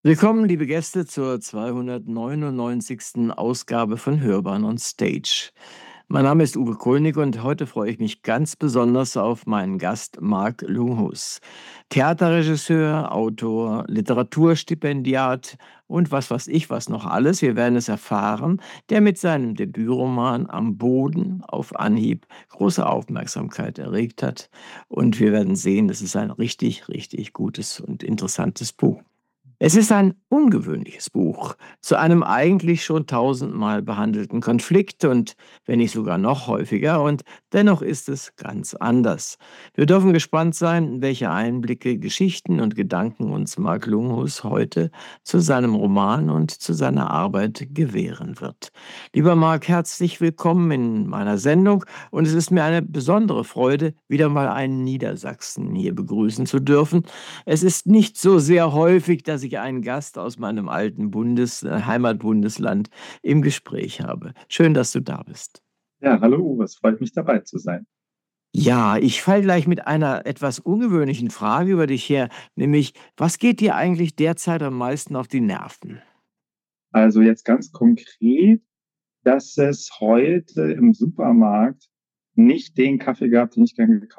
Willkommen, liebe Gäste, zur 299. Ausgabe von Hörbahn on Stage. Mein Name ist Uwe Kulnig und heute freue ich mich ganz besonders auf meinen Gast Mark Lunghus. Theaterregisseur, Autor, Literaturstipendiat und was weiß ich was noch alles, wir werden es erfahren, der mit seinem Debütroman Am Boden auf Anhieb große Aufmerksamkeit erregt hat. Und wir werden sehen, das ist ein richtig, richtig gutes und interessantes Buch. Es ist ein ungewöhnliches Buch zu einem eigentlich schon tausendmal behandelten Konflikt und wenn nicht sogar noch häufiger, und dennoch ist es ganz anders. Wir dürfen gespannt sein, welche Einblicke, Geschichten und Gedanken uns Mark Lunghus heute zu seinem Roman und zu seiner Arbeit gewähren wird. Lieber Mark, herzlich willkommen in meiner Sendung und es ist mir eine besondere Freude, wieder mal einen Niedersachsen hier begrüßen zu dürfen. Es ist nicht so sehr häufig, dass ich einen Gast aus meinem alten Heimatbundesland im Gespräch habe. Schön, dass du da bist. Ja, hallo Uwe, es freut mich dabei zu sein. Ja, ich falle gleich mit einer etwas ungewöhnlichen Frage über dich her, nämlich, was geht dir eigentlich derzeit am meisten auf die Nerven? Also jetzt ganz konkret, dass es heute im Supermarkt nicht den Kaffee gab, den ich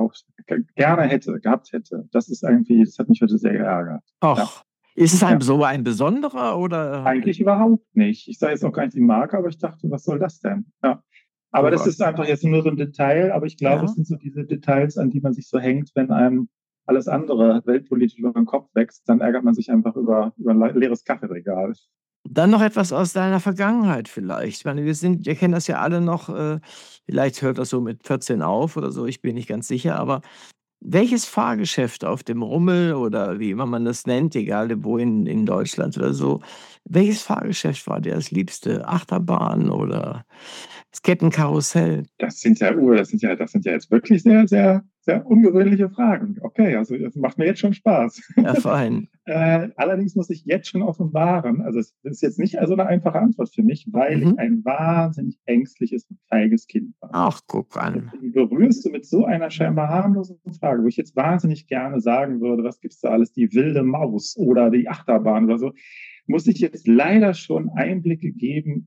gerne gehabt hätte. Das hat mich heute sehr geärgert. Ja, Ach, ist es ja. so ein besonderer oder? Eigentlich überhaupt nicht. Ich sage jetzt auch gar nicht die Marke, aber ich dachte, was soll das denn? Ja. Aber Guck das an. ist einfach jetzt nur so ein Detail, aber ich glaube, es Ja. sind so diese Details, an die man sich so hängt, wenn einem alles andere weltpolitisch über den Kopf wächst, dann ärgert man sich einfach über ein leeres Kaffeeregal. Dann noch etwas aus deiner Vergangenheit vielleicht. Ich meine, wir kennen das ja alle noch, vielleicht hört das so mit 14 auf oder so, ich bin nicht ganz sicher, aber welches Fahrgeschäft auf dem Rummel oder wie immer man das nennt, egal wo in Deutschland oder so, welches Fahrgeschäft war dir das Liebste? Achterbahn oder das Kettenkarussell? Das sind ja jetzt wirklich sehr, sehr, sehr ungewöhnliche Fragen. Okay, also das macht mir jetzt schon Spaß. Ja, fein. Allerdings muss ich jetzt schon offenbaren, also es ist jetzt nicht so eine einfache Antwort für mich, weil ich Mhm. ein wahnsinnig ängstliches und feiges Kind war. Ach, guck an. Deswegen berührst du mit so einer scheinbar harmlosen Frage, wo ich jetzt wahnsinnig gerne sagen würde, was gibt's da alles, die wilde Maus oder die Achterbahn oder so, muss ich jetzt leider schon Einblicke geben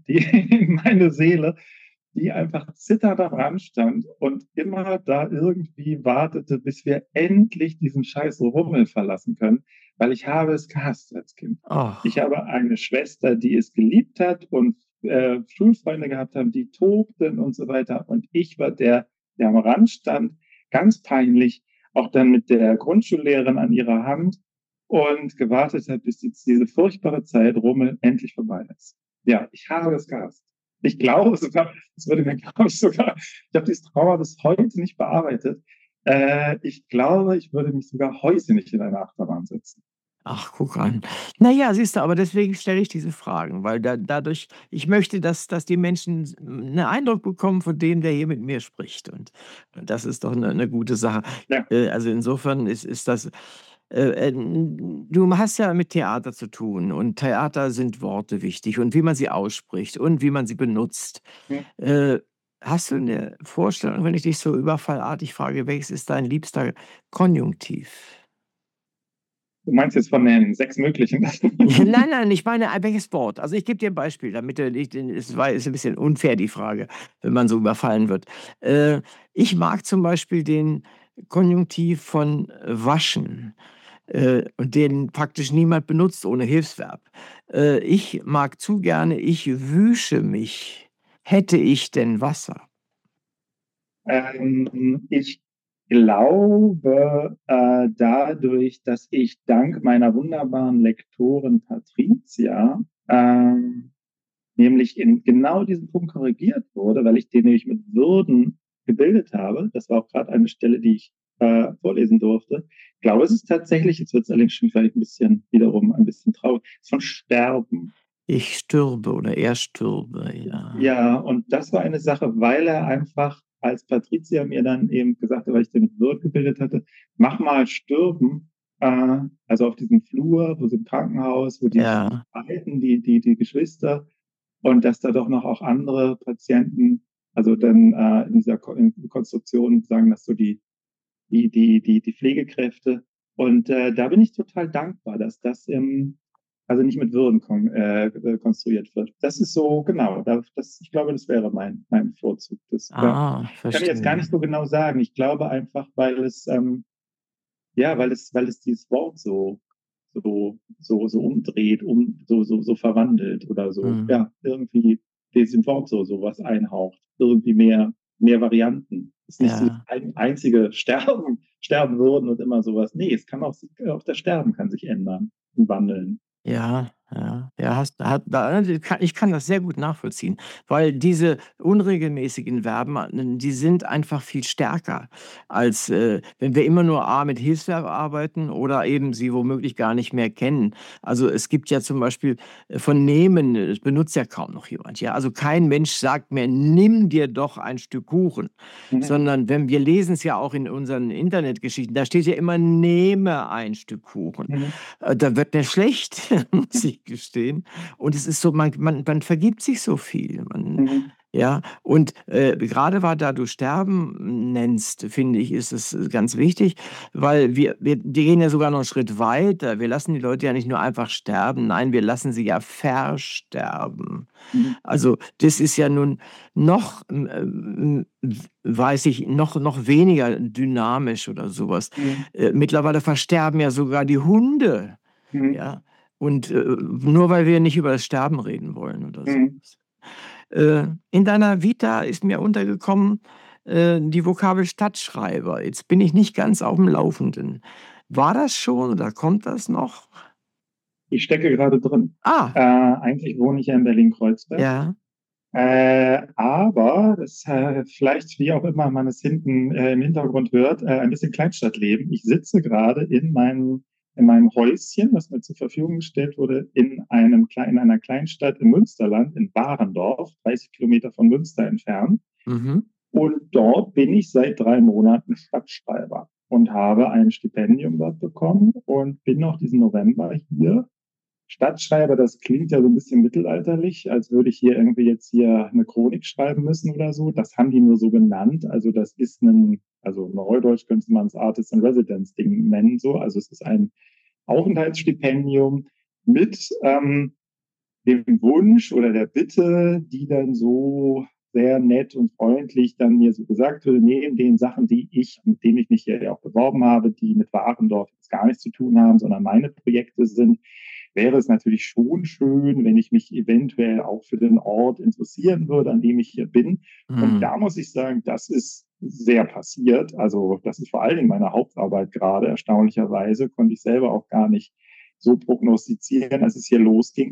in meine Seele, die einfach zitternd am Rand stand und immer da irgendwie wartete, bis wir endlich diesen scheiß Rummel verlassen können, weil ich habe es gehasst als Kind. Ich Ach, habe eine Schwester, die es geliebt hat und Schulfreunde gehabt haben, die tobten und so weiter. Und ich war der am Rand stand, ganz peinlich, auch dann mit der Grundschullehrerin an ihrer Hand und gewartet hat, bis jetzt diese furchtbare Zeit Rummel endlich vorbei ist. Ja, ich habe es gehasst. Ich glaube sogar, es würde mir, glaube ich, sogar, ich habe dieses Trauma bis heute nicht bearbeitet. Ich glaube, ich würde mich sogar heute nicht in eine Achterbahn setzen. ach, guck an. Na ja, siehst du, aber deswegen stelle ich diese Fragen, weil dadurch ich möchte, dass die Menschen 'nen Eindruck bekommen von dem, der hier mit mir spricht und das ist doch eine gute Sache. Ja, Also, insofern ist das du hast ja mit Theater zu tun und Theater sind Worte wichtig und wie man sie ausspricht und wie man sie benutzt. hm. Äh, Hast du eine Vorstellung, wenn ich dich so überfallartig frage, welches ist dein liebster Konjunktiv? Du meinst jetzt von den 6 möglichen? Nein, nein, ich meine, welches Wort? Also, ich gebe dir ein Beispiel, damit du nicht ist ein bisschen unfair die Frage, wenn man so überfallen wird. Äh, Ich mag zum Beispiel den Konjunktiv von waschen, und den praktisch niemand benutzt ohne Hilfsverb. Ich mag zu gerne: „Ich wüsche mich. Hätte ich denn Wasser?“ Ich glaube, dadurch, dass ich dank meiner wunderbaren Lektorin Patricia nämlich in genau diesem Punkt korrigiert wurde, weil ich den nämlich mit Würden gebildet habe. Das war auch gerade eine Stelle, die ich vorlesen durfte. Ich glaube, es ist tatsächlich, jetzt wird es allerdings schon vielleicht ein bisschen wiederum ein bisschen traurig, es ist von Sterben. Ich stürbe oder er stürbe, ja. Ja, und das war eine Sache, weil er einfach, als Patricia mir dann eben gesagt hat, weil ich den mit Wirt gebildet hatte, mach mal Stürben, also auf diesem Flur, wo sie im Krankenhaus, wo die sich Ja. streiten, die Geschwister, und dass da doch noch auch andere Patienten, also dann in dieser Konstruktion sagen das so die Pflegekräfte. Und da bin ich total dankbar, dass das im also nicht mit Würden konstruiert wird. Das ist so, genau, ich glaube, das wäre mein Vorzug. Ja. Ah, Kann ich jetzt gar verstehe. nicht so genau sagen. Ich glaube einfach, ja, weil es dieses Wort so umdreht, so verwandelt oder so, Hm. ja, irgendwie diesem Wort so was einhaucht. Irgendwie mehr Varianten. Es ist nicht dieses Ja. einzige sterben würden und immer sowas. Nee, es kann auch das Sterben kann sich ändern und wandeln. Ja, ja, ja, ich kann das sehr gut nachvollziehen, weil diese unregelmäßigen Verben, die sind einfach viel stärker, als wenn wir immer nur A mit Hilfsverb arbeiten oder eben sie womöglich gar nicht mehr kennen. Also es gibt ja zum Beispiel von nehmen, das benutzt ja kaum noch jemand. Ja, also kein Mensch sagt mehr, nimm dir doch ein Stück Kuchen, Mhm. sondern wenn wir lesen es ja auch in unseren Internetgeschichten, da steht ja immer, nehme ein Stück Kuchen. Mhm. Da wird mir schlecht, muss ich gestehen. Und es ist so, man vergibt sich so viel. Mhm. Ja, und gerade weil da du Sterben nennst, finde ich, ist es ganz wichtig, weil die gehen ja sogar noch einen Schritt weiter. Wir lassen die Leute ja nicht nur einfach sterben, nein, wir lassen sie ja versterben. Mhm. Also das ist ja nun noch, weiß ich, noch weniger dynamisch oder sowas. Mhm. Mittlerweile versterben ja sogar die Hunde. Mhm. Ja, und nur weil wir nicht über das Sterben reden wollen oder so. Mhm. In deiner Vita ist mir untergekommen die Vokabel Stadtschreiber. Jetzt bin ich nicht ganz auf dem Laufenden. War das schon oder kommt das noch? Ich stecke gerade drin. Ah, Eigentlich wohne ich ja in Berlin-Kreuzberg. ja. Aber das vielleicht, wie auch immer man es hinten im Hintergrund hört, ein bisschen Kleinstadtleben. Ich sitze gerade in meinem Häuschen, was mir zur Verfügung gestellt wurde, in einer Kleinstadt im Münsterland, in Barendorf, 30 Kilometer von Münster entfernt. Mhm. Und dort bin ich seit 3 Monaten Stadtschreiber und habe ein Stipendium dort bekommen und bin noch diesen November hier. Stadtschreiber, das klingt ja so ein bisschen mittelalterlich, als würde ich hier irgendwie jetzt hier eine Chronik schreiben müssen oder so. Das haben die nur so genannt. Also das ist also neudeutsch könnte man es Artist in Residence Ding nennen, so. Also es ist ein Aufenthaltsstipendium mit dem Wunsch oder der Bitte, die dann so sehr nett und freundlich dann mir so gesagt wurde, neben den Sachen, mit denen ich mich hier ja auch beworben habe, die mit Warendorf jetzt gar nichts zu tun haben, sondern meine Projekte sind, wäre es natürlich schon schön, wenn ich mich eventuell auch für den Ort interessieren würde, an dem ich hier bin. Und Mhm. da muss ich sagen, das ist sehr passiert. Also das ist vor allen Dingen meine Hauptarbeit gerade. Erstaunlicherweise konnte ich selber auch gar nicht so prognostizieren, als es hier losging.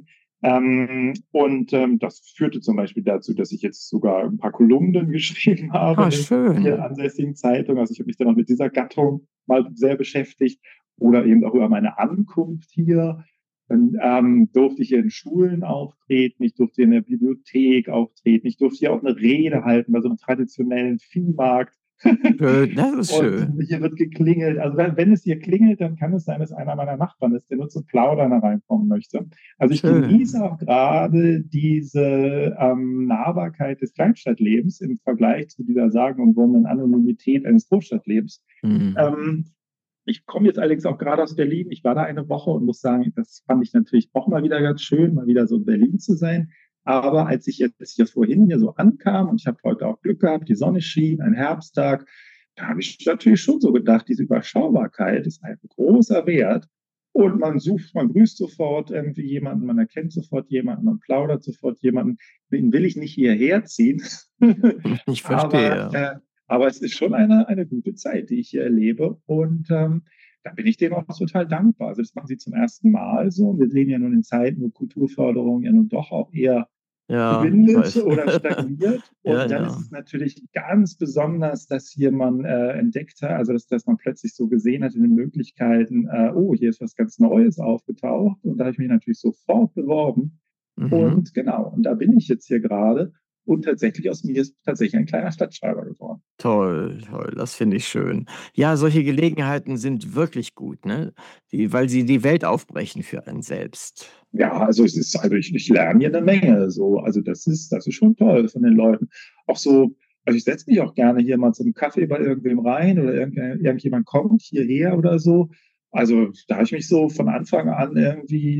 Das führte zum Beispiel dazu, dass ich jetzt sogar ein paar Kolumnen geschrieben habe Ah, in der hier schön. ansässigen Zeitung. Also ich habe mich dann auch mit dieser Gattung mal sehr beschäftigt oder eben auch über meine Ankunft hier. Dann durfte ich hier in Schulen auftreten, ich durfte in der Bibliothek auftreten, ich durfte hier auch eine Rede halten bei so einem traditionellen Viehmarkt. Schön, das ist Und schön. hier wird geklingelt. Also wenn es hier klingelt, dann kann es sein, dass einer meiner Nachbarn ist, der nur zum Plaudern reinkommen möchte. Also ich genieße Schön. auch gerade diese Nahbarkeit des Kleinstadtlebens im Vergleich zu dieser sagenumwobenen Anonymität eines Großstadtlebens. Mhm. Ähm, Ich komme jetzt allerdings auch gerade aus Berlin. Ich war da eine Woche und muss sagen, das fand ich natürlich auch mal wieder ganz schön, mal wieder so in Berlin zu sein. Aber als ich jetzt hier vorhin hier so ankam und ich habe heute auch Glück gehabt, die Sonne schien, ein Herbsttag, da habe ich natürlich schon so gedacht, diese Überschaubarkeit ist ein großer Wert. Und man grüßt sofort irgendwie jemanden, man erkennt sofort jemanden, man plaudert sofort jemanden. Den will ich nicht hierher ziehen. Ich aber, verstehe. äh, aber es ist schon eine gute Zeit, die ich hier erlebe. Und da bin ich denen auch total dankbar. Also das machen sie zum ersten Mal so. Wir leben ja nun in Zeiten, wo Kulturförderung ja nun doch auch eher Ja, ich schwindet weiß. oder stagniert. Ja, Und dann ist ja. es natürlich ganz besonders, dass hier man entdeckt hat, also dass man plötzlich so gesehen hat in den Möglichkeiten, oh, hier ist was ganz Neues aufgetaucht. Und da habe ich mich natürlich sofort beworben. Mhm. Und genau, und da bin ich jetzt hier gerade. Und tatsächlich aus mir ist tatsächlich ein kleiner Stadtschreiber geworden. Toll, toll, das finde ich schön. Ja, solche Gelegenheiten sind wirklich gut, ne? Weil sie die Welt aufbrechen für einen selbst. Ja, also ich lerne hier eine Menge. So, also das ist schon toll von den Leuten. Auch so, also ich setze mich auch gerne hier mal zum Kaffee bei irgendwem rein oder irgendjemand kommt hierher oder so. Also da habe ich mich so von Anfang an irgendwie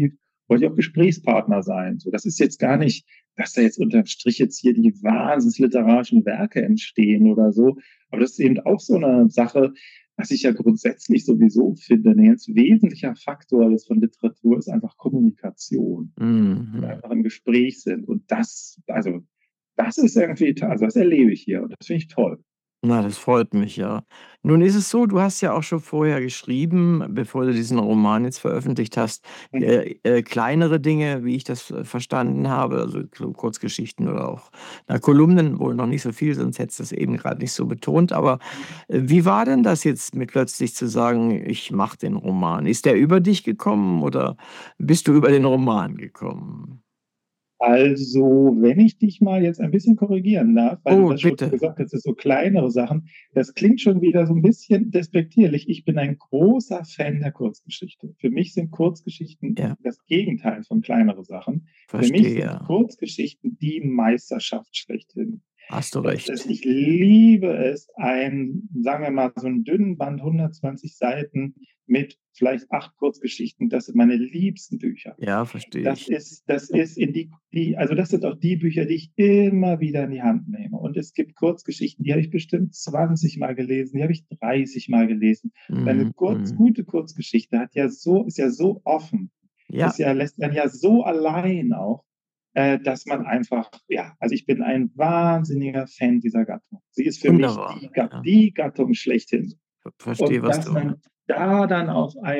wollte ich auch Gesprächspartner sein. So, das ist jetzt gar nicht, dass da jetzt unterm Strich jetzt hier die wahnsinns literarischen Werke entstehen oder so. Aber das ist eben auch so eine Sache, was ich ja grundsätzlich sowieso finde. Ein ganz wesentlicher Faktor jetzt von Literatur ist einfach Kommunikation. Und Mhm. einfach im Gespräch sind. Und das, also, das ist irgendwie, also das erlebe ich hier und das finde ich toll. Na, das freut mich, ja. Nun ist es so, du hast ja auch schon vorher geschrieben, bevor du diesen Roman jetzt veröffentlicht hast, Mhm. kleinere Dinge, wie ich das verstanden habe, also so Kurzgeschichten oder auch Kolumnen, wohl noch nicht so viel, sonst hättest du es eben gerade nicht so betont. Aber wie war denn das jetzt mit plötzlich zu sagen, ich mache den Roman? Ist der über dich gekommen oder bist du über den Roman gekommen? Also, wenn ich dich mal jetzt ein bisschen korrigieren darf, weil du Oh, das schon bitte. gesagt hast, das sind so kleinere Sachen, das klingt schon wieder so ein bisschen despektierlich. Ich bin ein großer Fan der Kurzgeschichte. Für mich sind Kurzgeschichten Ja, das Gegenteil von kleinere Sachen. Für mich verstehe, sind ja. Kurzgeschichten die Meisterschaft schlechthin. Hast du Das ist, recht. ich liebe es, sagen wir mal, so einen dünnen Band, 120 Seiten mit vielleicht 8 Kurzgeschichten. Das sind meine liebsten Bücher. Ja, verstehe Das ich. ist, das ist in also das sind auch die Bücher, die ich immer wieder in die Hand nehme. Und es gibt Kurzgeschichten, die habe ich bestimmt 20 Mal gelesen, die habe ich 30 Mal gelesen. Eine Mhm, mhm. gute Kurzgeschichte ist ja so offen, Ja, lässt einen ja so allein auch, dass man einfach, ja, also ich bin ein wahnsinniger Fan dieser Gattung. Sie ist für mich wunderbar. Ja, Die Gattung schlechthin. verstehe, Und was dass du man da dann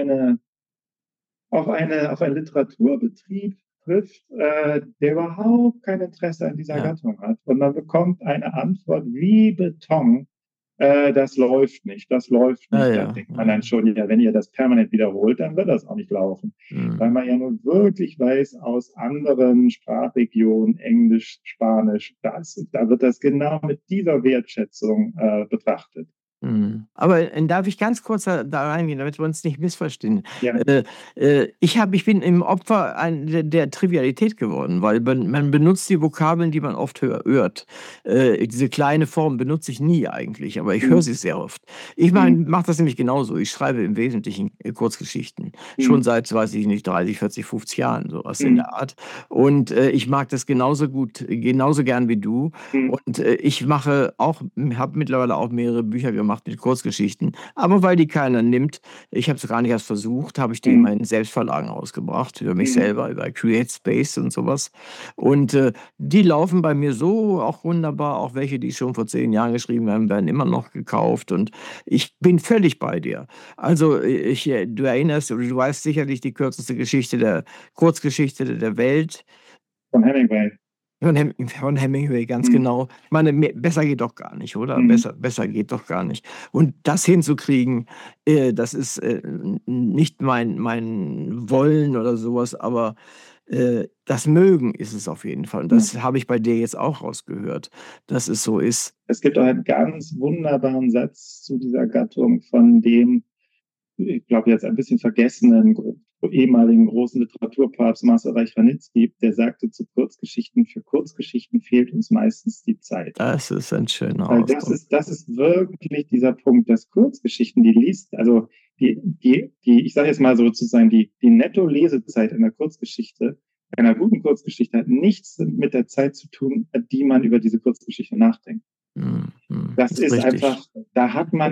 auf einen Literaturbetrieb trifft, der überhaupt kein Interesse an dieser ja. Gattung hat. Und man bekommt eine Antwort wie Beton, das läuft nicht, das läuft Ja, nicht. Da ja, denkt man ja. dann schon, ja, wenn ihr das permanent wiederholt, dann wird das auch nicht laufen. Weil Mhm. man ja nun wirklich weiß aus anderen Sprachregionen, Englisch, Spanisch, da wird das genau mit dieser Wertschätzung betrachtet. Mhm. Aber, darf ich ganz kurz da reingehen, damit wir uns nicht missverstehen? Ja. Ich bin im Opfer der Trivialität geworden, weil man benutzt die Vokabeln, die man oft hört. Diese kleine Form benutze ich nie eigentlich, aber ich höre Hm, sie sehr oft. Ich hm, mache das nämlich genauso. Ich schreibe im Wesentlichen, Kurzgeschichten. hm, Schon seit, weiß ich nicht, 30, 40, 50 Jahren, so was in hm, der Art. Und, ich mag das genauso gut genauso gern wie du. hm, Und, ich habe mittlerweile auch mehrere Bücher gemacht mit Kurzgeschichten, aber weil die keiner nimmt, ich habe es gar nicht erst versucht, habe ich die hm, immer in Selbstverlagen rausgebracht, über mich hm, selber, über Create Space und sowas. Und, die laufen bei mir so auch wunderbar, auch welche, die schon vor 10 Jahren geschrieben haben, werden immer noch gekauft und ich bin völlig bei dir. Also, du erinnerst oder du weißt sicherlich die kürzeste Kurzgeschichte der Welt. von Hemingway. Von Hemingway, ganz Hm, genau. Ich meine, besser geht doch gar nicht, oder? hm, Besser geht doch gar nicht. Und das hinzukriegen, das ist nicht mein Wollen oder sowas, aber das Mögen ist es auf jeden Fall. Und hm. das habe ich bei dir jetzt auch rausgehört, dass es so ist. Es gibt auch einen ganz wunderbaren Satz zu dieser Gattung von dem, ich glaube, jetzt ein bisschen vergessenen ehemaligen großen Literaturpapst Marcel Reich-Ranitzky, der sagte zu Kurzgeschichten, für Kurzgeschichten fehlt uns meistens die Zeit. Das ist ein schöner Weil Ausdruck. das ist wirklich dieser Punkt, dass Kurzgeschichten, die liest, also ich sage jetzt mal sozusagen, die Netto-Lesezeit einer Kurzgeschichte, einer guten Kurzgeschichte hat nichts mit der Zeit zu tun, die man über diese Kurzgeschichte nachdenkt. Mhm, mhm, Das ist ist richtig. einfach, da hat man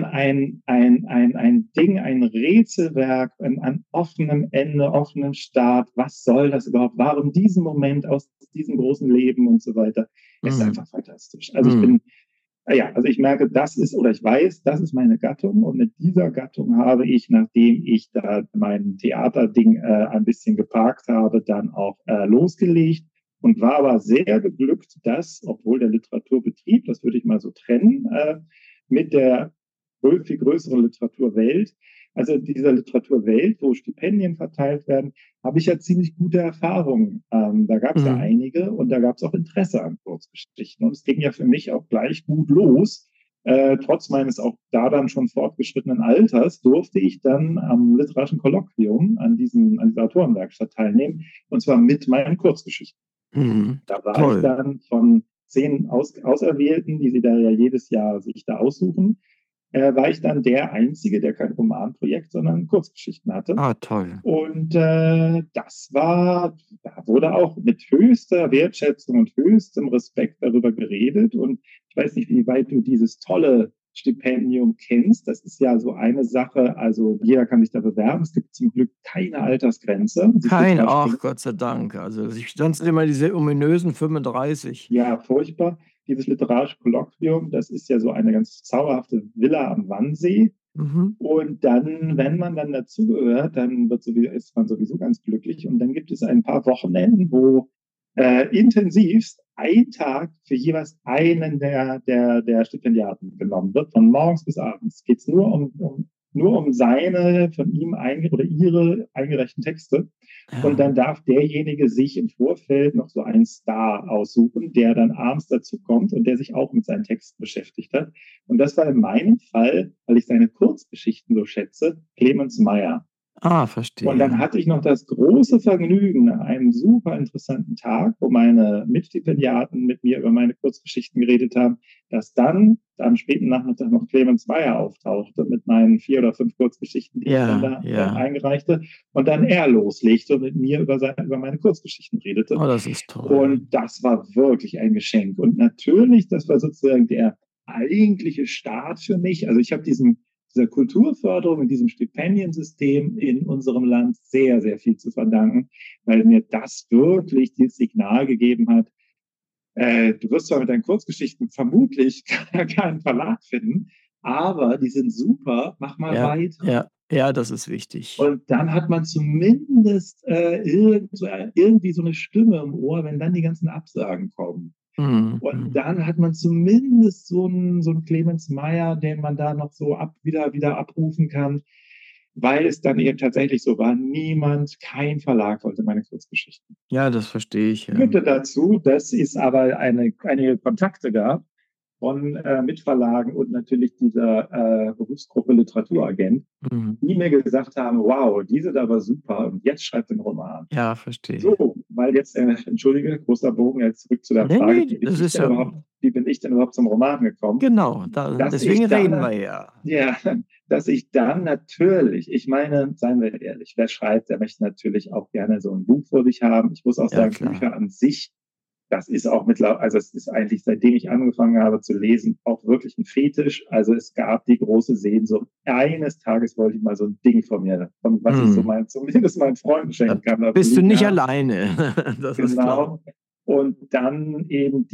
ein Ding, ein Rätselwerk an offenem Ende, offenem Start. Was soll das überhaupt? Warum diesen Moment aus diesem großen Leben und so weiter? Es ist Mhm, einfach fantastisch. Also mhm, also ich merke, oder ich weiß, das ist meine Gattung und mit dieser Gattung habe ich, nachdem ich da mein Theaterding ein bisschen geparkt habe, dann auch losgelegt und war aber sehr beglückt, dass, obwohl der Literaturbetrieb, das würde ich mal so trennen, mit der viel größeren Literaturwelt, also dieser Literaturwelt, wo Stipendien verteilt werden, habe ich ja ziemlich gute Erfahrungen. Da gab es ja mhm, einige und da gab es auch Interesse an Kurzgeschichten. Und es ging ja für mich auch gleich gut los. Trotz meines auch da dann schon fortgeschrittenen Alters durfte ich dann am literarischen Kolloquium an dieser Autorenwerkstatt teilnehmen, und zwar mit meinen Kurzgeschichten. mhm. Da war ich Toll. dann von 10 Auserwählten, die sie da ja jedes Jahr sich da aussuchen, war ich dann der Einzige, der kein Romanprojekt, sondern Kurzgeschichten hatte. Ah, toll. Und da wurde auch mit höchster Wertschätzung und höchstem Respekt darüber geredet. Und ich weiß nicht, wie weit du dieses tolle Stipendium kennst. Das ist ja so eine Sache, also jeder kann sich da bewerben. Es gibt zum Glück keine Altersgrenze. Ach Gott sei Dank. Also, sonst immer diese ominösen 35. Ja, furchtbar. Dieses literarische Kolloquium, das ist ja so eine ganz zauberhafte Villa am Wannsee. Mhm. Und dann, wenn man dann dazugehört, dann ist man sowieso ganz glücklich. Und dann gibt es ein paar Wochenenden, wo intensivst ein Tag für jeweils einen der Stipendiaten genommen wird, von morgens bis abends. Geht es nur um seine von ihm oder ihre eingereichten Texte. Und dann darf derjenige sich im Vorfeld noch so einen Star aussuchen, der dann abends dazu kommt und der sich auch mit seinen Texten beschäftigt hat. Und das war in meinem Fall, weil ich seine Kurzgeschichten so schätze, Clemens Meyer. Ah, Und dann verstehe. hatte ich noch das große Vergnügen, an einem super interessanten Tag, wo meine Mitstipendiaten mit mir über meine Kurzgeschichten geredet haben, dass dann am späten Nachmittag noch Clemens Meyer auftauchte mit meinen 4 oder 5 Kurzgeschichten, die ich dann da Ja. eingereichte. Und dann er loslegte und mit mir über meine Kurzgeschichten redete. Oh, das ist toll. Und das war wirklich ein Geschenk. Und natürlich, das war sozusagen der eigentliche Start für mich. Also ich habe dieser Kulturförderung und diesem Stipendiensystem in unserem Land sehr, sehr viel zu verdanken, weil mir das wirklich das Signal gegeben hat, du wirst zwar mit deinen Kurzgeschichten vermutlich keinen Verlag finden, aber die sind super, mach mal weiter. Ja, das ist wichtig. Und dann hat man zumindest irgendwie so eine Stimme im Ohr, wenn dann die ganzen Absagen kommen. Und Mhm. dann hat man zumindest so einen Clemens Meyer, den man da noch so wieder abrufen kann, weil es dann eben tatsächlich so war, kein Verlag wollte meine Kurzgeschichten. Ja, das verstehe ich, ja. Führte dazu, dass es aber einige Kontakte gab von Mitverlagen und natürlich dieser Berufsgruppe Literaturagent, Mhm. die mir gesagt haben, wow, die sind aber super und jetzt schreibt den Roman. Ja, verstehe. So, weil jetzt, entschuldige, großer Bogen, jetzt zurück zu der Frage, Ne, das ist ja wie bin ich denn überhaupt zum Roman gekommen? genau, Dass deswegen ich reden dann, wir ja. ja, dass ich dann natürlich, ich meine, seien wir ehrlich, wer schreibt, der möchte natürlich auch gerne so ein Buch vor sich haben. Ich muss auch Ja, sagen, klar. Bücher an sich, das ist auch mittlerweile, also es ist eigentlich, seitdem ich angefangen habe zu lesen, auch wirklich ein Fetisch. Also es gab die große Sehnsucht. Eines Tages wollte ich mal so ein Ding von mir, was ich Mhm. zumindest meinen Freunden Da schenken kann, da bist du liegen nicht haben. alleine. Das ist klar. Genau. Und dann eben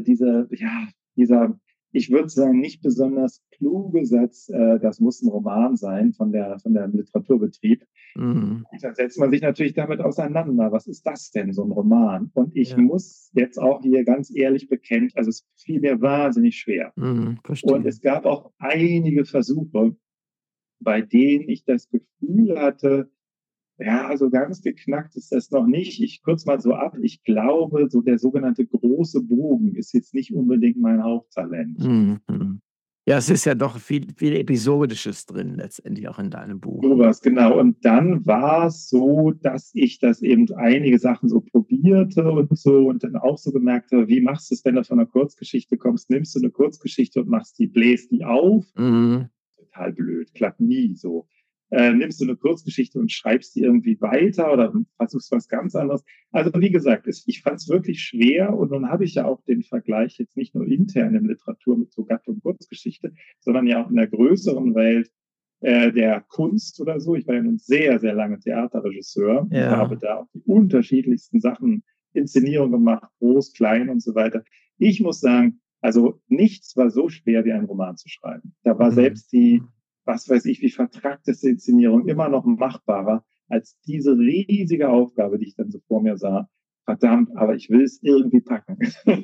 dieser, ich würde sagen, nicht besonders kluge Satz, das muss ein Roman sein von der Literaturbetrieb. Mhm. Dann setzt man sich natürlich damit auseinander. Was ist das denn, so ein Roman? Und ich Ja. muss jetzt auch hier ganz ehrlich bekennen, also es fiel mir wahnsinnig schwer. Mhm. Und Verstehe. es gab auch einige Versuche, bei denen ich das Gefühl hatte, ja, also ganz geknackt ist das noch nicht. Ich kurz mal so ab. Ich glaube, so der sogenannte große Bogen ist jetzt nicht unbedingt mein Haupttalent. Mhm. Ja, es ist ja doch viel Episodisches drin letztendlich auch in deinem Buch. Sowas, genau. Und dann war es so, dass ich das eben einige Sachen so probierte und so und dann auch so gemerkt habe, wie machst du es, wenn du von einer Kurzgeschichte kommst? Nimmst du eine Kurzgeschichte und bläst die auf? Mhm. Total blöd, klappt nie so. Nimmst du eine Kurzgeschichte und schreibst die irgendwie weiter oder versuchst was ganz anderes. Also wie gesagt, ich fand es wirklich schwer und nun habe ich ja auch den Vergleich jetzt nicht nur intern in Literatur mit so Gattung Kurzgeschichte, sondern ja auch in der größeren Welt der Kunst oder so. Ich war ja nun sehr, sehr lange Theaterregisseur und habe Ja. da auch die unterschiedlichsten Sachen, Inszenierungen gemacht, groß, klein und so weiter. Ich muss sagen, also nichts war so schwer wie ein Roman zu schreiben. Da war Mhm. selbst die, was weiß ich, wie vertrackteste Inszenierung immer noch machbarer als diese riesige Aufgabe, die ich dann so vor mir sah. Verdammt, aber ich will es irgendwie packen.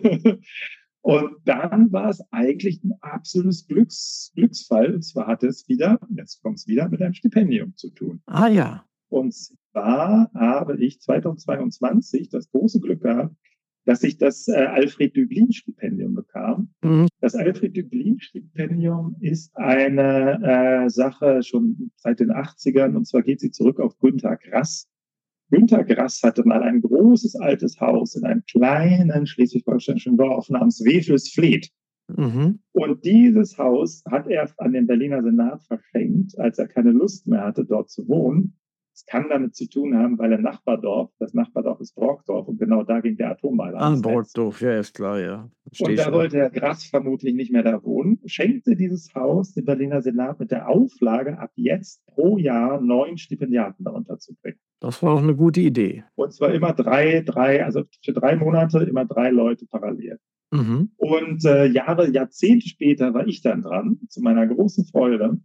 Und dann war es eigentlich ein absolutes Glücksfall. Und zwar hatte es wieder, jetzt kommt es wieder, mit einem Stipendium zu tun. Ah ja. Und zwar habe ich 2022 das große Glück gehabt, dass ich das Alfred-Döblin-Stipendium bekam. Mhm. Das Alfred-Döblin-Stipendium ist eine Sache schon seit den 80ern, und zwar geht sie zurück auf Günter Grass. Günter Grass hatte mal ein großes altes Haus in einem kleinen schleswig-holsteinischen Dorf namens Wewelsfleth. Mhm. Und dieses Haus hat er an den Berliner Senat verschenkt, als er keine Lust mehr hatte, dort zu wohnen. Das kann damit zu tun haben, weil das Nachbardorf ist Brockdorf und genau da ging der Atommeiler Ah, ans Netz. Brockdorf, ja, ist klar, ja. Und Verstehe da schon. wollte Herr Grass vermutlich nicht mehr da wohnen, schenkte dieses Haus dem Berliner Senat mit der Auflage, ab jetzt pro Jahr 9 Stipendiaten darunter zu bringen. Das war doch eine gute Idee. Und zwar immer also für 3 Monate immer 3 Leute parallel. Mhm. Und Jahrzehnte später war ich dann dran, zu meiner großen Freude,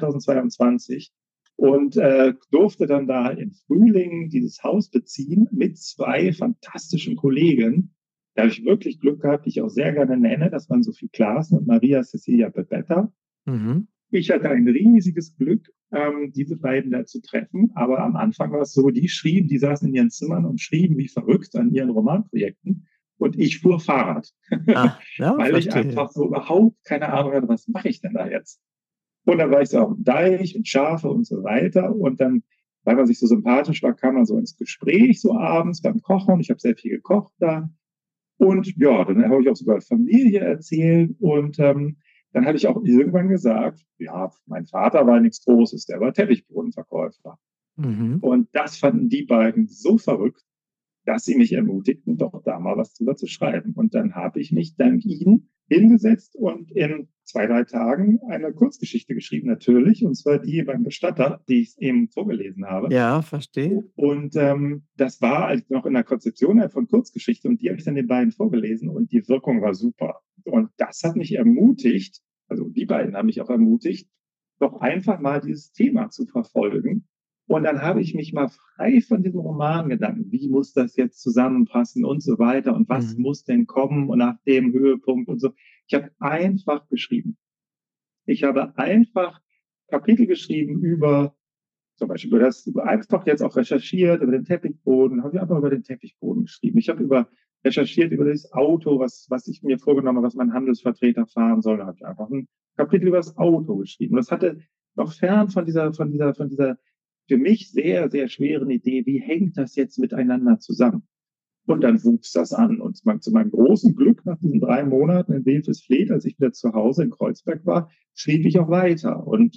2022, und durfte dann da im Frühling dieses Haus beziehen mit 2 fantastischen Kollegen. Da habe ich wirklich Glück gehabt, die ich auch sehr gerne nenne. Das waren Sophie Klaassen und Maria Cecilia Pepetta. Mhm. Ich hatte ein riesiges Glück, diese beiden da zu treffen. Aber am Anfang war es so, die saßen in ihren Zimmern und schrieben wie verrückt an ihren Romanprojekten. Und ich fuhr Fahrrad, Ah, ja, weil ich verstehe. einfach so überhaupt keine Ahnung hatte, was mache ich denn da jetzt? Und dann war ich so auf dem Deich und Schafe und so weiter. Und dann, weil man sich so sympathisch war, kam man so ins Gespräch so abends beim Kochen. Ich habe sehr viel gekocht da. Und ja, dann habe ich auch sogar Familie erzählt. Und dann hatte ich auch irgendwann gesagt, ja, mein Vater war nichts Großes, der war Teppichbodenverkäufer. Mhm. Und das fanden die beiden so verrückt, dass sie mich ermutigten, doch da mal was drüber zu schreiben. Und dann habe ich mich dank ihnen hingesetzt und in 2, 3 Tagen eine Kurzgeschichte geschrieben, natürlich, und zwar die beim Bestatter, die ich eben vorgelesen habe. Ja, verstehe. Und das war halt noch in der Konzeption halt von Kurzgeschichte und die habe ich dann den beiden vorgelesen und die Wirkung war super. Und das hat mich ermutigt, also die beiden haben mich auch ermutigt, doch einfach mal dieses Thema zu verfolgen. Und dann habe ich mich mal frei von diesem Roman gedacht, wie muss das jetzt zusammenpassen und so weiter und was Mhm. muss denn kommen und nach dem Höhepunkt und so. Ich habe einfach geschrieben. Ich habe einfach Kapitel geschrieben über zum Beispiel einfach jetzt auch recherchiert über den Teppichboden, habe ich einfach über den Teppichboden geschrieben. Ich habe recherchiert über das Auto, was ich mir vorgenommen habe, was mein Handelsvertreter fahren soll. Da habe ich einfach ein Kapitel über das Auto geschrieben. Das hatte noch fern von dieser für mich sehr, sehr schweren Idee, wie hängt das jetzt miteinander zusammen? Und dann wuchs das an. Und zu meinem großen Glück nach diesen 3 Monaten in Wilfelsfleet, als ich wieder zu Hause in Kreuzberg war, schrieb ich auch weiter. Und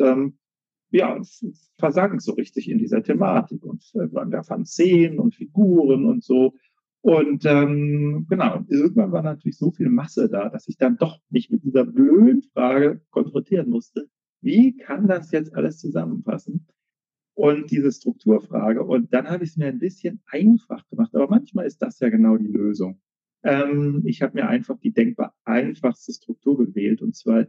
ja, versank so richtig in dieser Thematik und da fand Szenen und Figuren und so. Und genau, irgendwann war natürlich so viel Masse da, dass ich dann doch nicht mit dieser blöden Frage konfrontieren musste. Wie kann das jetzt alles zusammenpassen? Und diese Strukturfrage. Und dann habe ich es mir ein bisschen einfach gemacht. Aber manchmal ist das ja genau die Lösung. Ich habe mir einfach die denkbar einfachste Struktur gewählt, und zwar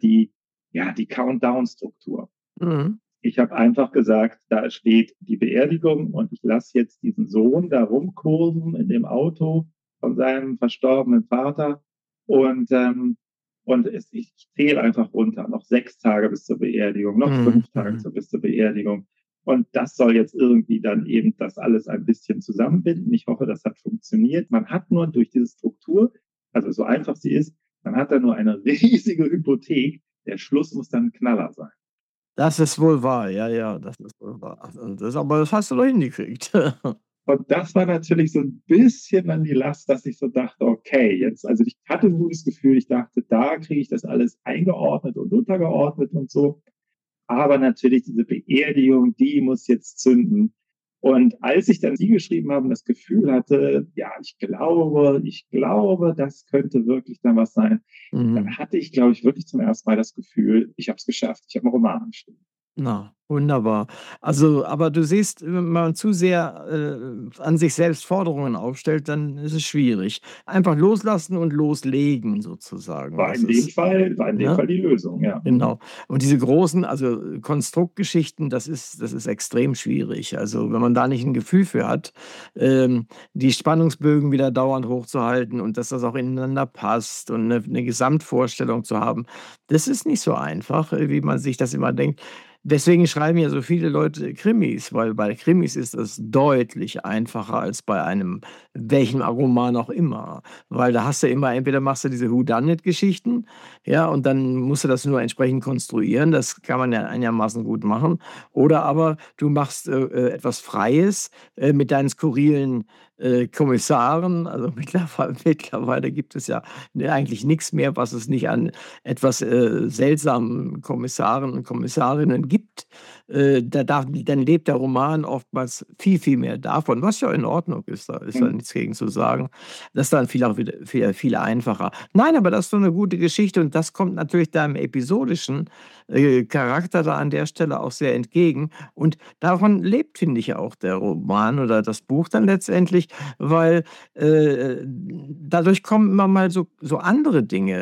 die Countdown-Struktur. Mhm. Ich habe einfach gesagt, da steht die Beerdigung und ich lasse jetzt diesen Sohn da rumkurven in dem Auto von seinem verstorbenen Vater und, ich zähle einfach runter. Noch 6 Tage bis zur Beerdigung, noch Mhm. 5 Tage Mhm. bis zur Beerdigung. Und das soll jetzt irgendwie dann eben das alles ein bisschen zusammenbinden. Ich hoffe, das hat funktioniert. Man hat nur durch diese Struktur, also so einfach sie ist, man hat da nur eine riesige Hypothek. Der Schluss muss dann ein Knaller sein. Das ist wohl wahr, ja, ja, das ist wohl wahr. Und das hast du doch hingekriegt. Und das war natürlich so ein bisschen dann die Last, dass ich so dachte, okay, jetzt, also ich hatte ein gutes Gefühl, ich dachte, da kriege ich das alles eingeordnet und untergeordnet und so. Aber natürlich diese Beerdigung, die muss jetzt zünden. Und als ich dann die geschrieben habe und das Gefühl hatte, ja, ich glaube, das könnte wirklich dann was sein, Mhm. dann hatte ich, glaube ich, wirklich zum ersten Mal das Gefühl, ich habe es geschafft. Ich habe einen Roman geschrieben. Na, wunderbar. Also, aber du siehst, wenn man zu sehr, an sich selbst Forderungen aufstellt, dann ist es schwierig. Einfach loslassen und loslegen sozusagen. War Das in dem ist, Fall, war in dem ne? Fall die Lösung, ja. Genau. Und diese großen, also, Konstruktgeschichten, das ist extrem schwierig. Also, wenn man da nicht ein Gefühl für hat, die Spannungsbögen wieder dauernd hochzuhalten und dass das auch ineinander passt und eine 'ne Gesamtvorstellung zu haben, das ist nicht so einfach, wie man sich das immer denkt. Deswegen schreiben ja so viele Leute Krimis, weil bei Krimis ist das deutlich einfacher als bei einem welchem Roman auch immer. Weil da hast du immer entweder machst du diese Whodunit-Geschichten, ja, und dann musst du das nur entsprechend konstruieren. Das kann man ja einigermaßen gut machen. Oder aber du machst, etwas Freies, mit deinen skurrilen, Kommissaren. Also mittlerweile gibt es ja eigentlich nichts mehr, was es nicht an etwas seltsamen Kommissaren und Kommissarinnen gibt. Dann lebt der Roman oftmals viel, viel mehr davon, was ja in Ordnung ist. Da ist ja Mhm. nichts gegen zu sagen. Das ist dann viel, auch wieder, viel einfacher. Nein, aber das ist so eine gute Geschichte und das kommt natürlich deinem episodischen Charakter da an der Stelle auch sehr entgegen. Und davon lebt, finde ich, auch der Roman oder das Buch dann letztendlich, weil dadurch kommen immer mal so andere Dinge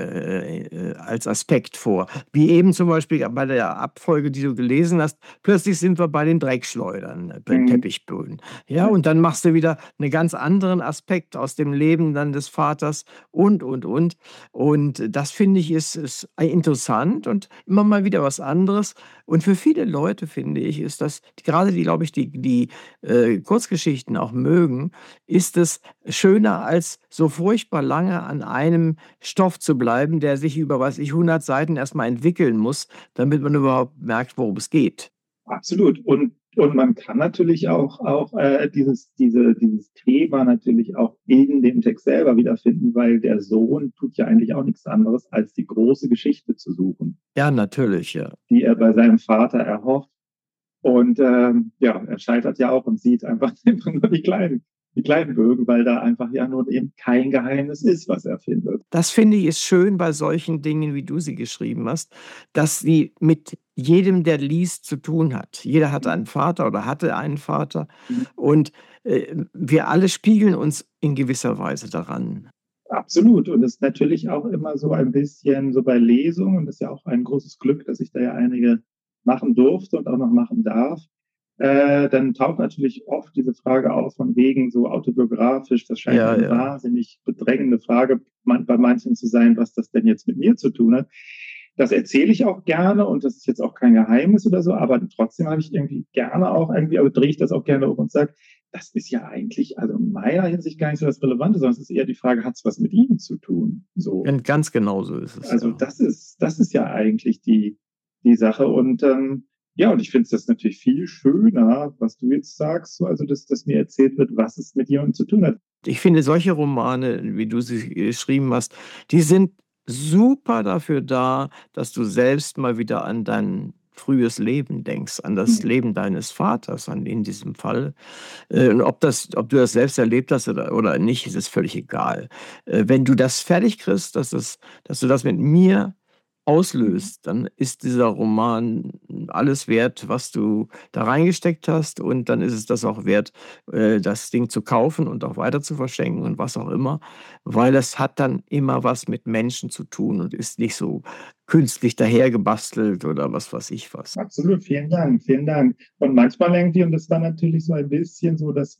als Aspekt vor. Wie eben zum Beispiel bei der Abfolge, die du gelesen hast, plötzlich sind wir bei den Dreckschleudern, bei den Mhm. Teppichböden. Ja, und dann machst du wieder einen ganz anderen Aspekt aus dem Leben dann des Vaters und, und, und. Und das finde ich ist interessant und immer mal wieder was anderes. Und für viele Leute, finde ich, ist das, gerade die, glaube ich, die Kurzgeschichten auch mögen, ist es schöner, als so furchtbar lange an einem Stoff zu bleiben, der sich über, weiß ich, 100 Seiten erstmal entwickeln muss, damit man überhaupt merkt, worum es geht. Absolut. Und man kann natürlich auch dieses Thema natürlich auch in dem Text selber wiederfinden, weil der Sohn tut ja eigentlich auch nichts anderes, als die große Geschichte zu suchen, Ja, natürlich, ja. die er bei seinem Vater erhofft. Und ja, er scheitert ja auch und sieht einfach nur die kleinen Bögen, weil da einfach ja nun eben kein Geheimnis ist, was er findet. Das finde ich ist schön bei solchen Dingen, wie du sie geschrieben hast, dass sie mit jedem, der liest, zu tun hat. Jeder hat einen Vater oder hatte einen Vater und wir alle spiegeln uns in gewisser Weise daran. Absolut. Und es ist natürlich auch immer so ein bisschen so bei Lesungen, und das ist ja auch ein großes Glück, dass ich da ja einige machen durfte und auch noch machen darf. Dann taucht natürlich oft diese Frage auf, von wegen so autobiografisch. Das scheint mir Ja, eine ja. wahnsinnig bedrängende Frage bei manchen zu sein, was das denn jetzt mit mir zu tun hat. Das erzähle ich auch gerne und das ist jetzt auch kein Geheimnis oder so, aber trotzdem habe ich irgendwie gerne auch irgendwie, aber drehe ich das auch gerne um und sage, das ist ja eigentlich, also in meiner Hinsicht gar nicht so das Relevante, sondern es ist eher die Frage, hat es was mit ihm zu tun? So. Ganz genau so ist es, Also ja. das ist ja eigentlich die Sache. Und ja, und ich finde es das natürlich viel schöner, was du jetzt sagst, so, also dass mir erzählt wird, was es mit jemandem zu tun hat. Ich finde, solche Romane, wie du sie geschrieben hast, die sind super dafür da, dass du selbst mal wieder an dein frühes Leben denkst, an das Hm. Leben deines Vaters, an in diesem Fall. Und ob du das selbst erlebt hast oder nicht, ist es völlig egal. Wenn du das fertig kriegst, dass du das mit mir Hm. auslöst, dann ist dieser Roman alles wert, was du da reingesteckt hast. Und dann ist es das auch wert, das Ding zu kaufen und auch weiter zu verschenken und was auch immer, weil es hat dann immer was mit Menschen zu tun und ist nicht so künstlich dahergebastelt oder was weiß ich was. Absolut, vielen Dank, vielen Dank. Und manchmal irgendwie, und das war natürlich so ein bisschen so das,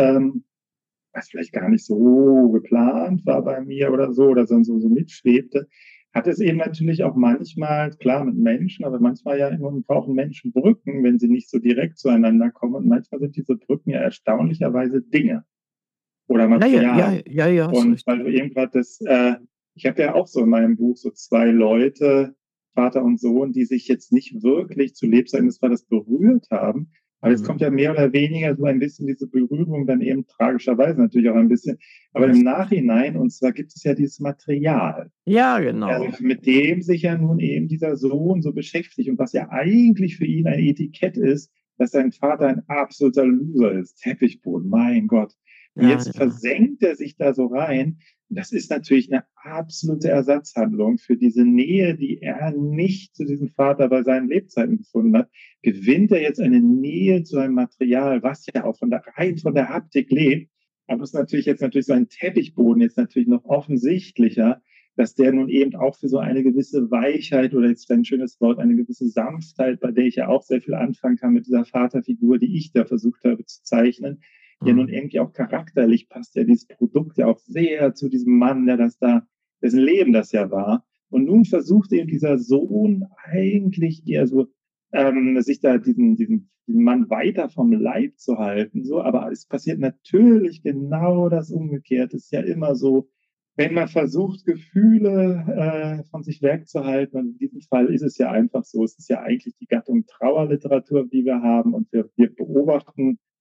was vielleicht gar nicht so geplant war bei mir oder so mitschwebte, hat es eben natürlich auch manchmal, klar mit Menschen, aber manchmal ja immer brauchen Menschen Brücken, wenn sie nicht so direkt zueinander kommen. Und manchmal sind diese Brücken ja erstaunlicherweise Dinge oder Ja, ja, ja, Material. ja, ja, ist Und weil richtig. du eben gerade ich habe ja auch so in meinem Buch so zwei Leute, Vater und Sohn, die sich jetzt nicht wirklich zu Lebzeiten des Vaters berührt haben. Aber jetzt kommt Mhm. ja mehr oder weniger so ein bisschen diese Berührung dann eben tragischerweise natürlich auch ein bisschen, aber im Richtig. Nachhinein, und zwar gibt es ja dieses Material, Ja, genau. mit dem sich ja nun eben dieser Sohn so beschäftigt und was ja eigentlich für ihn ein Etikett ist, dass sein Vater ein absoluter Loser ist. Teppichboden, mein Gott. Und Ja, jetzt ja. versenkt er sich da so rein. Das ist natürlich eine absolute Ersatzhandlung für diese Nähe, die er nicht zu diesem Vater bei seinen Lebzeiten gefunden hat. Gewinnt er jetzt eine Nähe zu einem Material, was ja auch rein von der Haptik lebt. Aber es ist natürlich jetzt natürlich so ein Teppichboden jetzt natürlich noch offensichtlicher, dass der nun eben auch für so eine gewisse Weichheit oder jetzt ein schönes Wort, eine gewisse Sanftheit, bei der ich ja auch sehr viel anfangen kann mit dieser Vaterfigur, die ich da versucht habe zu zeichnen, ja nun Mhm. irgendwie auch charakterlich passt ja dieses Produkt ja auch sehr zu diesem Mann, der das da, dessen Leben das ja war. Und nun versucht eben dieser Sohn eigentlich eher so, sich da diesen Mann weiter vom Leib zu halten, so, aber es passiert natürlich genau das Umgekehrte. Es ist ja immer so, wenn man versucht, Gefühle von sich wegzuhalten, und in diesem Fall ist es ja einfach so, es ist ja eigentlich die Gattung Trauerliteratur, die wir haben, und wir beobachten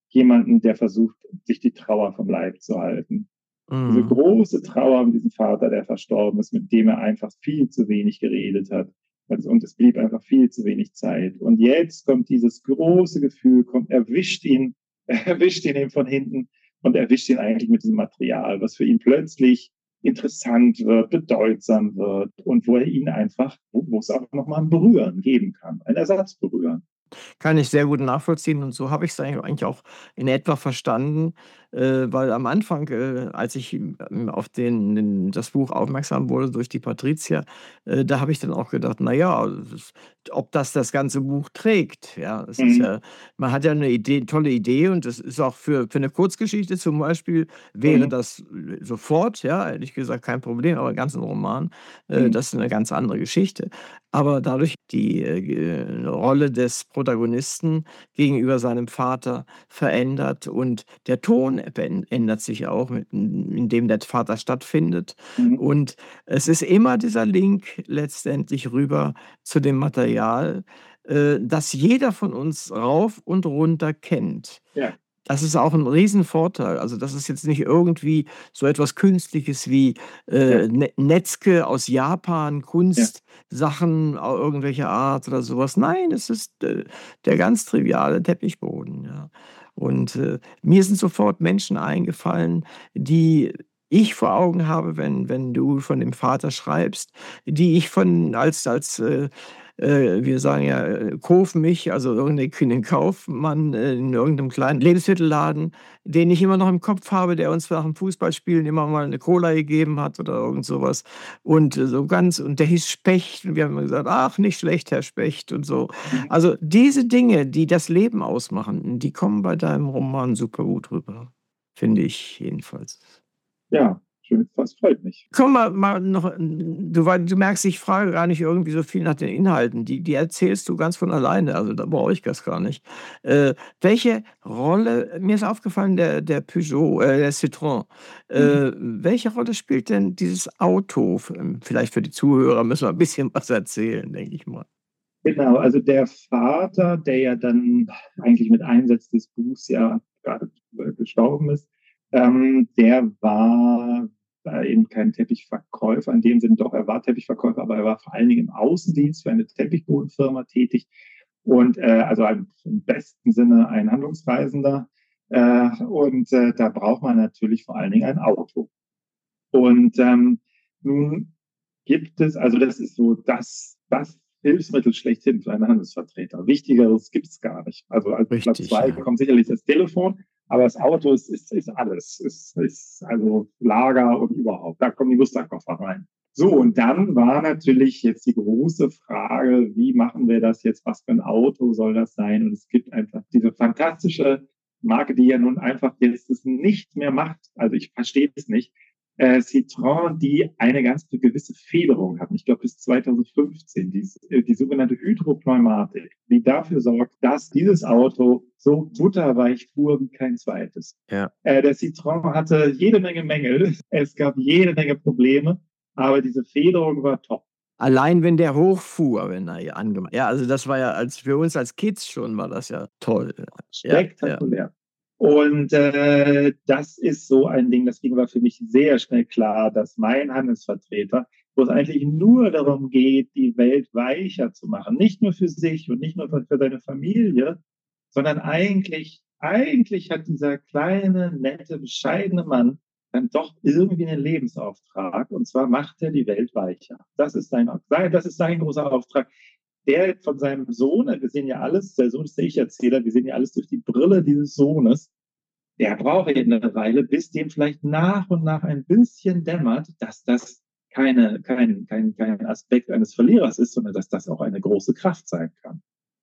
jemanden, der versucht, sich die Trauer vom Leib zu halten. Diese Mhm. große Trauer um diesen Vater, der verstorben ist, mit dem er einfach viel zu wenig geredet hat. Und es blieb einfach viel zu wenig Zeit. Und jetzt kommt dieses große Gefühl, erwischt ihn, erwischt ihn eben von hinten und erwischt ihn eigentlich mit diesem Material, was für ihn plötzlich interessant wird, bedeutsam wird und wo er ihn einfach, wo es auch nochmal ein Berühren geben kann, ein Ersatzberühren. Kann ich sehr gut nachvollziehen und so habe ich es eigentlich auch in etwa verstanden, weil am Anfang, als ich, auf das Buch aufmerksam wurde durch die Patricia, da habe ich dann auch gedacht: „Na ja, ob das ganze Buch trägt." Ja, es ist Mhm. ja man hat ja eine tolle Idee und das ist auch für eine Kurzgeschichte zum Beispiel wäre Mhm. das, sofort, ja, ehrlich gesagt kein Problem, aber 'n ganzen Roman, Mhm. das ist eine ganz andere Geschichte. Aber dadurch die, Rolle des Protagonisten gegenüber seinem Vater verändert und der Ton ändert sich auch, in dem der Vater stattfindet. Mhm. Und es ist immer dieser Link letztendlich rüber zu dem Material, das jeder von uns rauf und runter kennt. Ja, Das ist auch 'n Riesenvorteil. Also, das ist jetzt nicht irgendwie so etwas Künstliches wie, ja, Netzke aus Japan, ja. Kunstsachen irgendwelcher Art oder so was. Nein, es ist, der ganz triviale Teppichboden, ja. Und, mir sind sofort Menschen eingefallen, die ich vor Augen habe, wenn du von dem Vater schreibst, die ich von als, wir sagen ja, Kaufmich, also irgendeinen Kaufmann, in irgendeinem kleinen Lebensmittelladen, den ich immer noch im Kopf habe, der uns nach dem Fußballspielen immer mal eine Cola gegeben hat oder irgend so was. Und, und der hieß Specht und wir haben immer gesagt: „Ach, nicht schlecht, Herr Specht" und so. Mhm. Also, diese Dinge, die das Leben ausmachen, die kommen bei deinem Roman super gut rüber, finde ich jedenfalls. Ja, schön, das freut mich. Komm mal noch du merkst, ich frage gar nicht irgendwie so viel nach den Inhalten. Die erzählst du ganz von alleine, also da brauche ich das gar nicht. Welche Rolle mir ist aufgefallen, der Peugeot der Citroën. Mhm. Welche Rolle spielt denn dieses Auto? Vielleicht für die Zuhörer müssen wir ein bisschen was erzählen, denke ich mal. Genau, also der Vater, der ja dann eigentlich mit Einsetz des Buchs ja gerade gestorben ist, der war eben kein Teppichverkäufer in dem Sinne, doch er war Teppichverkäufer, aber er war vor allen Dingen im Außendienst für eine Teppichbodenfirma tätig und also im besten Sinne ein Handlungsreisender. Da braucht man natürlich vor allen Dingen ein Auto. Und nun gibt es, also das ist so das Hilfsmittel schlechthin für einen Handelsvertreter. Wichtigeres gibt es gar nicht. Also als Platz Richtig, zwei ja. kommt sicherlich das Telefon, aber das Auto ist alles. Ist also Lager und überhaupt. Da kommen die Musterkoffer rein. So, und dann war natürlich jetzt die große Frage, wie machen wir das jetzt? Was für ein Auto soll das sein? Und es gibt einfach diese fantastische Marke, die ja nun einfach jetzt es nicht mehr macht. Also ich verstehe es nicht, Citroën, die eine ganz gewisse Federung hatten. Ich glaube bis 2015, die sogenannte Hydropneumatik, die dafür sorgt, dass dieses Auto so butterweich fuhr wie kein zweites. Ja. Der Citroën hatte jede Menge Mängel, es gab jede Menge Probleme, aber diese Federung war top. Allein wenn der hochfuhr, wenn er ja angema ja, also das war ja als für uns als Kids schon war das ja toll. Ja, ja. Spektakulär. Und das ist so ein Ding, deswegen war für mich sehr schnell klar, dass mein Handelsvertreter, wo es eigentlich nur darum geht, die Welt weicher zu machen, nicht nur für sich und nicht nur für seine Familie, sondern eigentlich hat dieser kleine, nette, bescheidene Mann dann doch irgendwie einen Lebensauftrag. Und zwar macht er die Welt weicher. Das ist sein großer Auftrag, der von seinem Sohn, wir sehen ja alles, der Sohn ist der Ich-Erzähler, wir sehen ja alles durch die Brille dieses Sohnes, der braucht eben eine Weile, bis dem vielleicht nach und nach ein bisschen dämmert, dass das kein Aspekt eines Verlierers ist, sondern dass das auch eine große Kraft sein kann.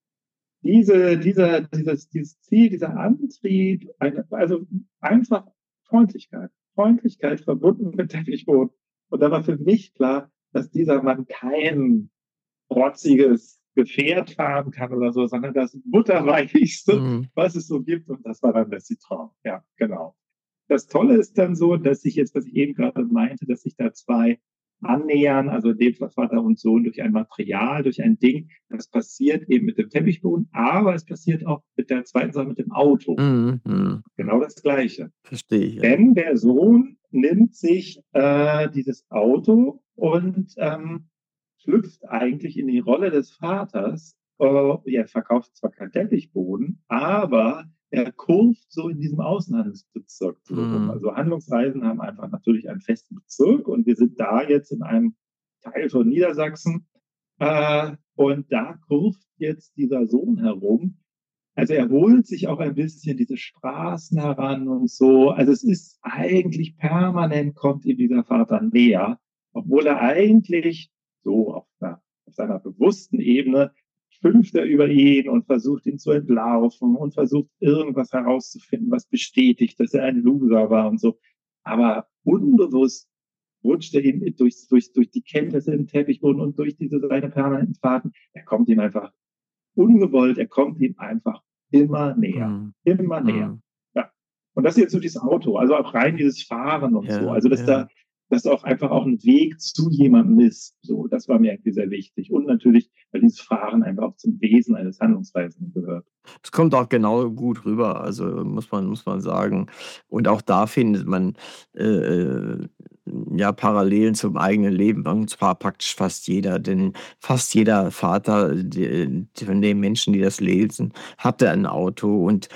Dieses Ziel, dieser Antrieb, also einfach Freundlichkeit. Freundlichkeit verbunden mit Teppichboden. Und da war für mich klar, dass dieser Mann kein rotziges Gefährt fahren kann oder so, sondern das butterweichste, Mhm. was es so gibt. Und das war dann der Citroën. Ja, genau. Das Tolle ist dann so, dass ich jetzt, was ich eben gerade meinte, dass sich da zwei annähern, also in dem Fall Vater und Sohn durch ein Material, durch ein Ding. Das passiert eben mit dem Teppichboden, aber es passiert auch mit der zweiten Sache, mit dem Auto. Mhm. Mhm. Genau das Gleiche. Verstehe ich, ja. Denn der Sohn nimmt sich dieses Auto und schlüpft eigentlich in die Rolle des Vaters. Er verkauft zwar keinen Teppichboden, aber er kurvt so in diesem Außenhandelsbezirk so rum. Mhm. Also Handlungsreisen haben einfach natürlich einen festen Bezirk und wir sind da jetzt in einem Teil von Niedersachsen und da kurvt jetzt dieser Sohn herum. Also er holt sich auch ein bisschen diese Straßen heran und so. Also es ist eigentlich permanent kommt ihm dieser Vater näher, obwohl er eigentlich so auf seiner bewussten Ebene schimpft er über ihn und versucht ihn zu entlarven und versucht irgendwas herauszufinden, was bestätigt, dass er ein Loser war und so. Aber unbewusst rutscht er ihm durch die Kenntnisse im Teppichboden und durch diese seine permanenten Fahrten. Er kommt ihm einfach ungewollt, er kommt ihm einfach immer näher, Mhm. immer näher. Mhm. Ja. Und das ist jetzt so dieses Auto, also auch rein dieses Fahren und so. Ja, Also, ja. dass auch einfach auch ein Weg zu jemandem ist. So, das war mir irgendwie sehr wichtig. Und natürlich, weil dieses Fahren einfach auch zum Wesen eines Handlungsreisenden gehört. Es kommt auch genau gut rüber, also muss man sagen. Und auch da findet man, äh, äh, ja, Parallelen zum eigenen Leben, und zwar praktisch fast jeder, denn fast jeder Vater, von den Menschen, die das lesen, hatte ein Auto und,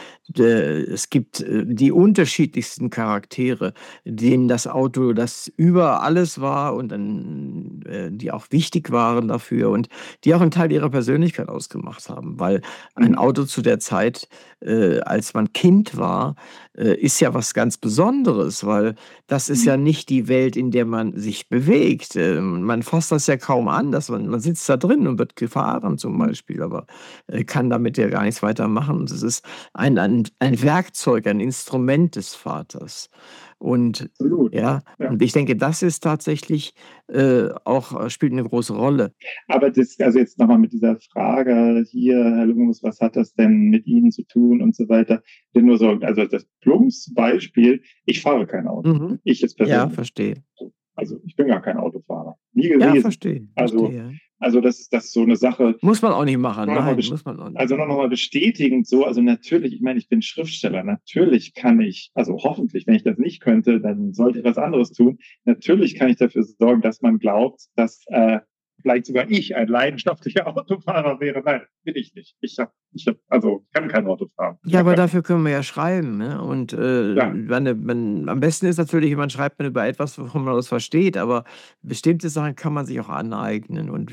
es gibt, die unterschiedlichsten Charaktere, denen das Auto das über alles war und dann, die auch wichtig waren dafür und die auch 'n Teil ihrer Persönlichkeit ausgemacht haben, weil ein Mhm. Auto zu der Zeit, als man Kind war, ist ja was ganz Besonderes, weil das ist ja Mhm. nicht die Welt, in der man sich bewegt. Man fasst das ja kaum an, dass man sitzt da drin und wird gefahren zum Mhm. Beispiel, aber, kann damit ja gar nichts weiter machen. Und es ist ein Werkzeug, ein Instrument des Vaters. Und Absolut. ja, Ja. und ich denke, das ist tatsächlich, auch spielt eine große Rolle. Aber das, also jetzt nochmal mit dieser Frage hier, Herr Lungus, was hat das denn mit Ihnen zu tun und so weiter? Denn nur so, also das plumps Beispiel, ich fahre kein Auto. Mhm. Ich jetzt Ja, persönlich. verstehe. Also ich bin gar kein Autofahrer. Nie Ja, gewesen. verstehe, Also, verstehe. also das ist so eine Sache, Muss man auch nicht machen. nur noch mal, Nein, muss man auch nicht also nur noch machen. mal bestätigend so, also natürlich, ich meine, ich bin Schriftsteller, natürlich kann ich, also hoffentlich, wenn ich das nicht könnte, dann sollte ich was anderes tun. Natürlich kann ich dafür sorgen, dass man glaubt, dass vielleicht sogar ich ein leidenschaftlicher Autofahrer wäre. Nein, bin ich nicht. Also ich kann kein Auto fahren. Ja, aber dafür können wir ja schreiben, ne? Und, Ja, man am besten ist natürlich, man schreibt man über etwas, wovon man was versteht, aber bestimmte Sachen kann man sich auch aneignen. Und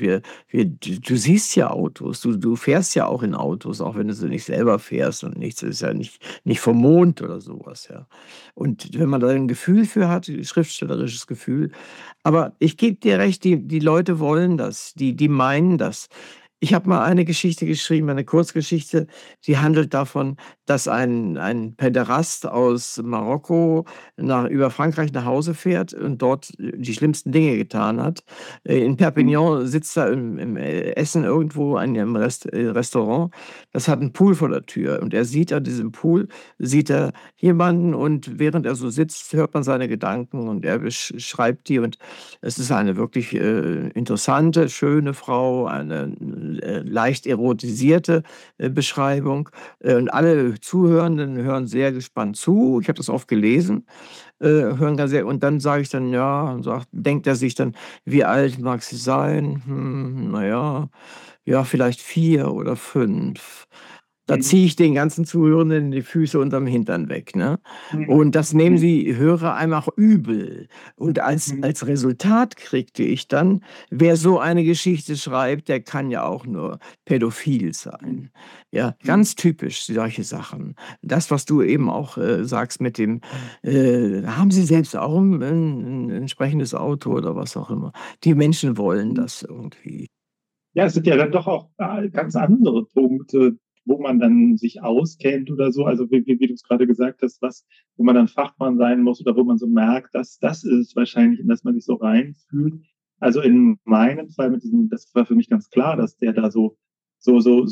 du siehst ja Autos, du fährst ja auch in Autos, auch wenn du sie nicht selber fährst und nichts, ist ja nicht vom Mond oder sowas, ja. Und wenn man da ein Gefühl für hat, schriftstellerisches Gefühl, aber ich gebe dir recht, die Leute wollen das, die meinen das. Ich habe mal eine Geschichte geschrieben, eine Kurzgeschichte, die handelt davon, dass ein Päderast aus Marokko über Frankreich nach Hause fährt und dort die schlimmsten Dinge getan hat. In hm, Perpignan sitzt er im Essen irgendwo in einem Restaurant. Das hat einen Pool vor der Tür und er sieht an diesem Pool sieht er jemanden und während er so sitzt, hört man seine Gedanken und er schreibt die und es ist eine wirklich, interessante, schöne Frau, eine, leicht erotisierte, Beschreibung. Und alle Zuhörenden hören sehr gespannt zu. Ich habe das oft gelesen, hören da sehr und dann sage ich dann: „Ja“, und denkt er sich dann: „Wie alt mag sie sein? Hm, na ja, ja, vielleicht 4 oder 5.“ Da hm, ziehe ich den ganzen Zuhörenden die Füße unterm Hintern weg, ne? hm, Und das nehmen hm, die Hörer einem auch übel. Und hm, als Resultat kriegte ich dann, wer so eine Geschichte schreibt, der kann ja auch nur pädophil hm, sein. Ja, hm, ganz typisch solche Sachen. Das, was du eben hm. auch, sagst mit dem, haben Sie selbst auch 'n entsprechendes Auto oder was auch immer? Die Menschen wollen Hm. das irgendwie. Ja, es sind ja dann doch auch ganz andere Punkte, wo man dann sich auskennt oder so. Also wie du es gerade gesagt hast, wo man dann Fachmann sein muss oder wo man so merkt, dass das ist es wahrscheinlich, in das man sich so reinfühlt. Also in meinem Fall mit diesem, das war für mich ganz klar, dass der da so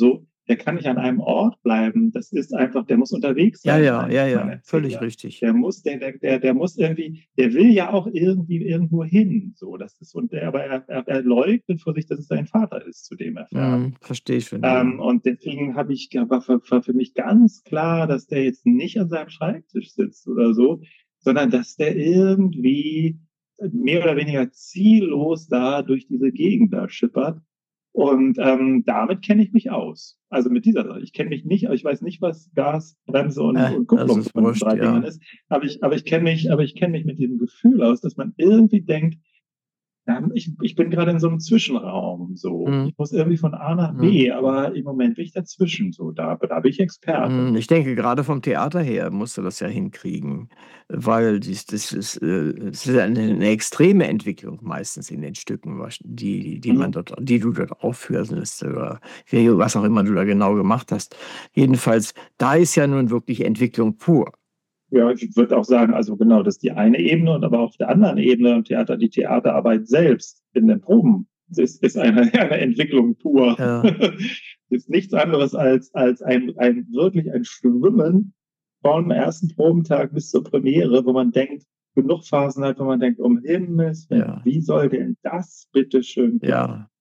der kann nicht an einem Ort bleiben. Das ist einfach, der muss unterwegs Ja, sein, ja, ja, mein ja, völlig Erzähler. richtig. Der muss irgendwie, der will ja auch irgendwie irgendwo hin. So, das ist, aber er leugnet vor sich, dass es sein Vater ist, zu dem er fährt. Verstehe ich schon, ja. Und deswegen war für mich ganz klar, dass der jetzt nicht an seinem Schreibtisch sitzt oder so, sondern dass der irgendwie mehr oder weniger ziellos da durch diese Gegend da schippert. Und damit kenne ich mich aus. Also mit dieser Sache. Ich kenne mich nicht, ich weiß nicht, was Gas, Bremse und Das Kupplung ist von den wurscht, drei Dingern ja. ist. Aber ich kenne mich mit diesem Gefühl aus, dass man irgendwie denkt, ja, ich bin gerade in so einem Zwischenraum, so. Hm, Ich muss irgendwie von A nach hm. B, aber im Moment bin ich dazwischen, so. Da bin ich Experte. Ich denke, gerade vom Theater her musst du das ja hinkriegen, weil das ist eine extreme Entwicklung meistens in den Stücken, Mhm. die du dort aufführst oder was auch immer du da genau gemacht hast. Jedenfalls, da ist ja nun wirklich Entwicklung pur. Ja, ich würde auch sagen, also genau, das ist die eine Ebene und aber auf der anderen Ebene im Theater, die Theaterarbeit selbst in den Proben ist eine Entwicklung pur. Ja, Ist nichts anderes als wirklich ein Schwimmen vom ersten Probentag bis zur Premiere, wo man denkt, genug Phasen hat, wo man denkt, um Himmels Willen, ja, wie soll denn das bitte schön klappen? ja.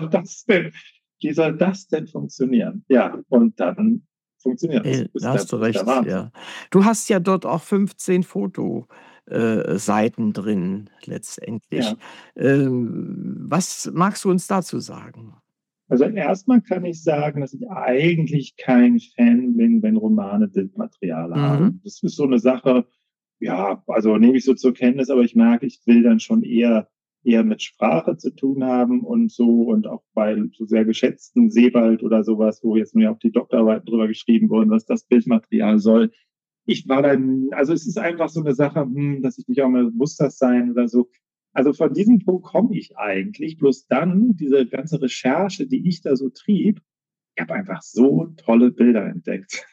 Wie soll das denn funktionieren? Ja, und dann funktioniert es. Da hast du Ist der recht, Wahnsinn. ja. Du hast ja dort auch 15 Fotoseiten drin, letztendlich. Ja. Was magst du uns dazu sagen? Also erstmal kann ich sagen, dass ich eigentlich kein Fan bin, wenn Romane Bildmaterial Mhm. haben. Das ist so eine Sache, ja, also nehme ich so zur Kenntnis, aber ich merke, ich will dann schon eher mit Sprache zu tun haben und so und auch bei so sehr geschätzten Sebald oder sowas, wo jetzt nur ja auch die Doktorarbeiten drüber geschrieben wurden, was das Bildmaterial soll. Ich war dann, also es ist einfach so eine Sache, dass ich mich auch mal, muss das sein oder so. Also von diesem Punkt komme ich eigentlich. Bloß dann, diese ganze Recherche, die ich da so trieb, ich habe einfach so tolle Bilder entdeckt,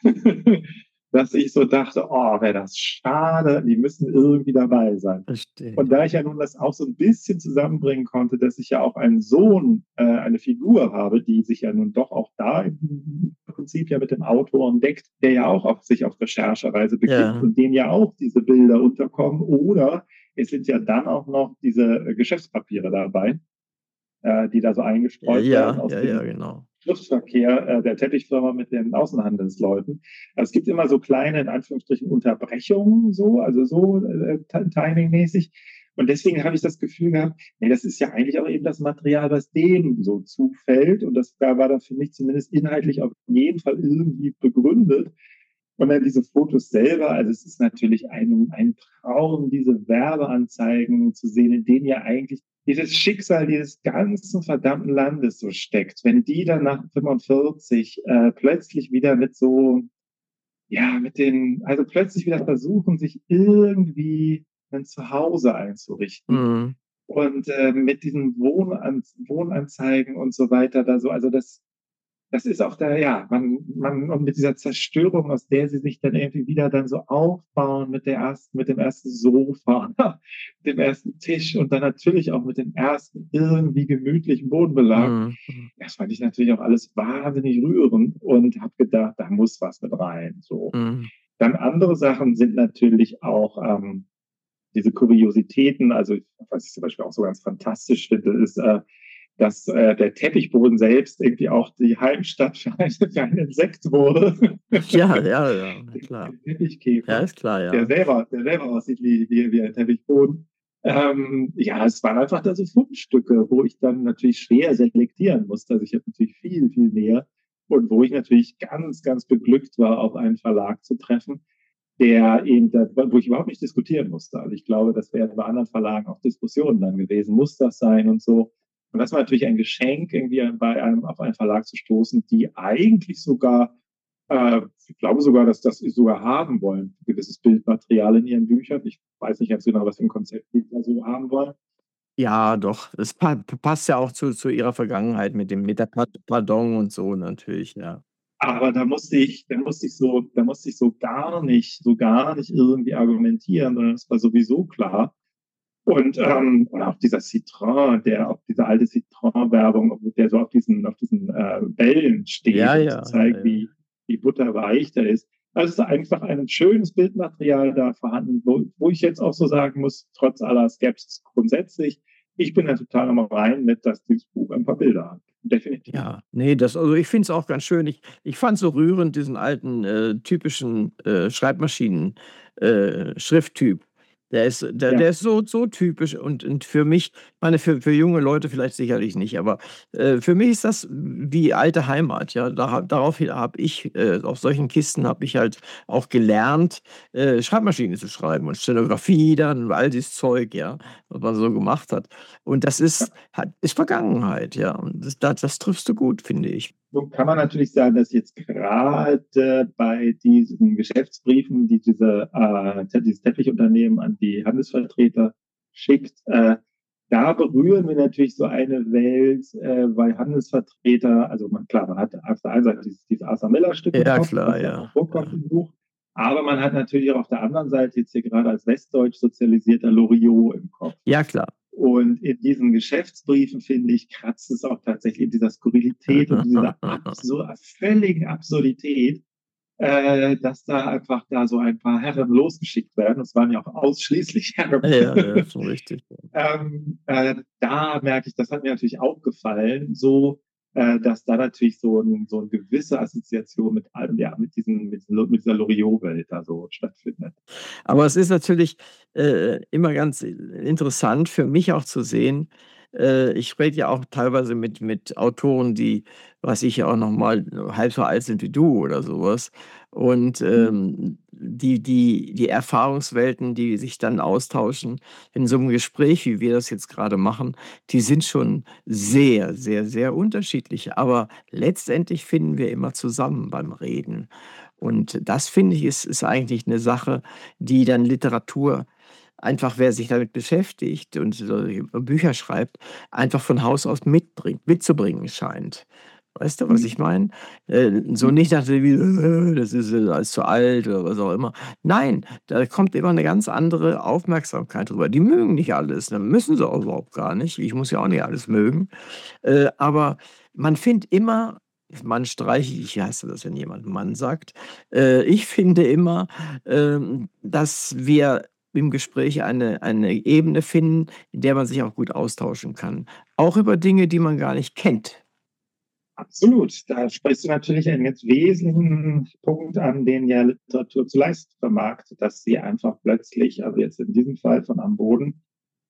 dass ich so dachte, oh, wäre das schade, die müssen irgendwie dabei sein. Und Verstehe. da ich ja nun das auch so ein bisschen zusammenbringen konnte, dass ich ja auch einen Sohn, eine Figur habe, die sich ja nun doch auch da im Prinzip ja mit dem Autor entdeckt, der ja auch sich auf Recherchereise begibt Ja, und dem ja auch diese Bilder unterkommen. Oder es sind ja dann auch noch diese Geschäftspapiere dabei, die da so eingestreut werden ja, aus ja, ja, dem genau. Schriftverkehr der Teppichfirma mit den Außenhandelsleuten. Also es gibt immer so kleine, in Anführungsstrichen, Unterbrechungen, so, also so timingmäßig. Und deswegen habe ich das Gefühl gehabt, nee, das ist ja eigentlich auch eben das Material, was dem so zufällt. Und das da war dann für mich zumindest inhaltlich auf jeden Fall irgendwie begründet. Und dann diese Fotos selber, also es ist natürlich ein Traum, diese Werbeanzeigen zu sehen, in denen ja eigentlich dieses Schicksal dieses ganzen verdammten Landes so steckt. Wenn die dann nach 45 plötzlich wieder mit so, ja, also plötzlich wieder versuchen, sich irgendwie ein Zuhause einzurichten Mhm. und mit diesen Wohnanzeigen und so weiter da so, also das ist auch da, ja, und mit dieser Zerstörung, aus der sie sich dann irgendwie wieder dann so aufbauen mit dem ersten Sofa, dem ersten Tisch und dann natürlich auch mit dem ersten irgendwie gemütlichen Bodenbelag. Mhm. Das fand ich natürlich auch alles wahnsinnig rührend und habe gedacht, da muss was mit rein, so. Mhm. Dann andere Sachen sind natürlich auch diese Kuriositäten, also was ich zum Beispiel auch so ganz fantastisch finde, ist, dass der Teppichboden selbst irgendwie auch die Heimstatt für ein Insekt wurde. Ja, ja, ja, na Der klar. Ja, Teppichkäfer, ist klar, ja. der selber aussieht wie ein Teppichboden. Ja, es waren einfach da so Fundstücke, wo ich dann natürlich schwer selektieren musste. Also ich habe natürlich viel, viel mehr und wo ich natürlich ganz, ganz beglückt war, auf einen Verlag zu treffen, der eben, wo ich überhaupt nicht diskutieren musste. Also ich glaube, das wäre bei anderen Verlagen auch Diskussionen dann gewesen. Muss das sein und so? Und das war natürlich ein Geschenk, irgendwie auf einen Verlag zu stoßen, die eigentlich sogar, ich glaube sogar, dass das sie sogar haben wollen, gewisses Bildmaterial in ihren Büchern. Ich weiß nicht ganz genau, was für ein Konzept die da so haben wollen. Ja, doch. Es passt ja auch zu ihrer Vergangenheit mit der Pardon und so natürlich, ja. Aber da musste ich so gar nicht irgendwie argumentieren, sondern es war sowieso klar. Und auch dieser Citron, auch diese alte Citron-Werbung, der so auf diesen Bällen steht, Ja, um zu ja, ja, zeigen, ja. wie butterweich der ist. Also es ist einfach ein schönes Bildmaterial da vorhanden, wo ich jetzt auch so sagen muss, trotz aller Skepsis grundsätzlich, ich bin da total am Rein mit, dass dieses Buch ein paar Bilder hat. Definitiv. Ja, ne, also, ich finde es auch ganz schön. Ich fand so rührend diesen alten, typischen, Schreibmaschinen Schrifttyp. Ja. Der ist so typisch und für mich ich meine, für junge Leute vielleicht sicherlich nicht, aber, für mich ist das wie alte Heimat, ja. Darauf habe ich auf solchen Kisten habe ich halt auch gelernt, Schreibmaschine zu schreiben und Stenografie dann und all dieses Zeug, ja, was man so gemacht hat. Und das ist Vergangenheit, ja. Und das triffst du gut, finde ich. Nun kann man natürlich sagen, dass jetzt gerade bei diesen Geschäftsbriefen, die dieses Teppichunternehmen an die Handelsvertreter schickt, da berühren wir natürlich so eine Welt, weil Handelsvertreter, also klar, man hat auf der einen Seite dieses Arthur Miller-Stück im Ja Kopf, klar, was ja auch ja, vorkommt ja. im Buch, aber man hat natürlich auch auf der anderen Seite jetzt hier gerade als Westdeutsch sozialisierter Loriot im Kopf. Ja klar. Und in diesen Geschäftsbriefen, finde ich, kratzt es auch tatsächlich in dieser Skurrilität und dieser völligen Absurdität, dass da einfach da so ein paar Herren losgeschickt werden. Es waren ja auch ausschließlich Herren. Ja, ja, schon richtig. Da merke ich, das hat mir natürlich auch gefallen, so, dass da natürlich so eine gewisse Assoziation mit allem, ja, mit dieser Loriot-Welt da so stattfindet. Aber es ist natürlich, immer ganz interessant für mich auch zu sehen ich rede ja auch teilweise mit Autoren, die, weiß ich, ja auch noch mal halb so alt sind wie du oder sowas. Und, die Erfahrungswelten, die sich dann austauschen in so einem Gespräch, wie wir das jetzt gerade machen, die sind schon sehr, sehr, sehr unterschiedlich. Aber letztendlich finden wir immer zusammen beim Reden. Und das finde ich, ist eigentlich eine Sache, die dann Literatur einfach wer sich damit beschäftigt und solche Bücher schreibt, einfach von Haus aus mitzubringen scheint. Weißt du, was ich Mhm. meine? So nicht nach dem das ist, alles zu alt oder was auch immer. Nein, da kommt immer eine ganz andere Aufmerksamkeit drüber. Die mögen nicht alles, dann müssen sie auch überhaupt gar nicht. Ich muss ja auch nicht alles mögen. Aber man findet immer Mann streiche ich, wie heißt das, wenn jemand Mann sagt? Ich finde immer, dass wir im Gespräch eine Ebene finden, in der man sich auch gut austauschen kann. Auch über Dinge, die man gar nicht kennt. Absolut. Da sprichst du natürlich einen ganz wesentlichen Punkt an, den ja Literatur zu leisten vermag, dass sie einfach plötzlich, also jetzt in diesem Fall von Am Boden,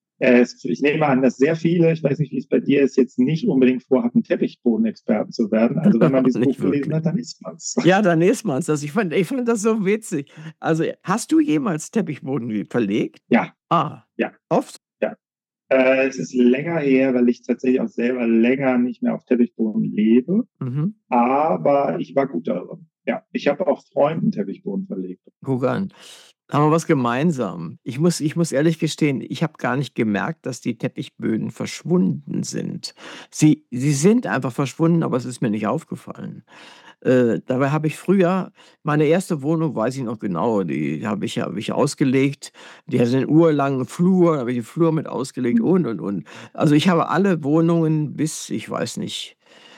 ich nehme an, dass sehr viele, ich weiß nicht, wie es bei dir ist, jetzt nicht unbedingt vorhaben, Teppichbodenexperten zu werden. Also wenn man dieses Buch Nicht gelesen wirklich. hat, dann ist man's. Ja, dann ist man's das. Ich fand das so witzig. Also, hast du jemals Teppichboden verlegt? Ja, Ah, ja, oft? ja. Es ist länger her, weil ich tatsächlich auch selber länger nicht mehr auf Teppichboden lebe. Mhm. Aber ich war gut darin. Ja, ich habe auch Freunden Teppichboden verlegt. Guck an. Haben wir was gemeinsam. Ich muss ehrlich gestehen, ich habe gar nicht gemerkt, dass die Teppichböden verschwunden sind. Sie sind einfach verschwunden, aber es ist mir nicht aufgefallen. Dabei habe ich früher meine erste Wohnung weiß ich noch genau, die habe ich ausgelegt. Die hatte 'nen urlangen Flur, da habe ich den Flur mit ausgelegt und. Also, ich habe alle Wohnungen bis, ich weiß nicht,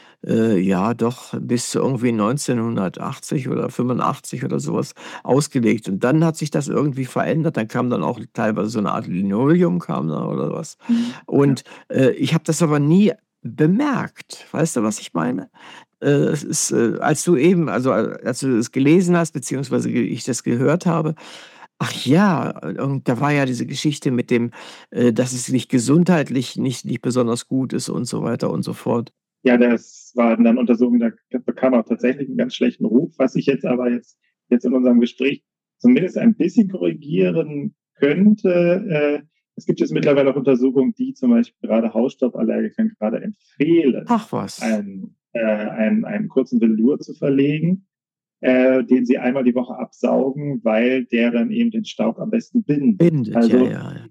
ja doch, bis irgendwie 1980 oder 85 oder sowas ausgelegt. Und dann hat sich das irgendwie verändert. Dann kam dann auch teilweise so eine Art Linoleum kam da oder was. Mhm. Ja. Und, ich habe das aber nie bemerkt. Weißt du, was ich meine? Es ist, als du eben als du das gelesen hast, beziehungsweise ich das gehört habe, ach ja, und da war ja diese Geschichte mit dem, dass es nicht gesundheitlich nicht besonders gut ist und so weiter und so fort. Ja, das waren dann Untersuchungen, da bekam er tatsächlich einen ganz schlechten Ruf, was ich jetzt aber jetzt in unserem Gespräch zumindest ein bisschen korrigieren könnte. Es gibt jetzt mittlerweile auch Untersuchungen, die zum Beispiel gerade Hausstauballergikern gerade empfehlen, Ach was, einen kurzen Velour zu verlegen, den sie einmal die Woche absaugen, weil der dann eben den Staub am besten bindet. bindet, ja, Also ja, ja.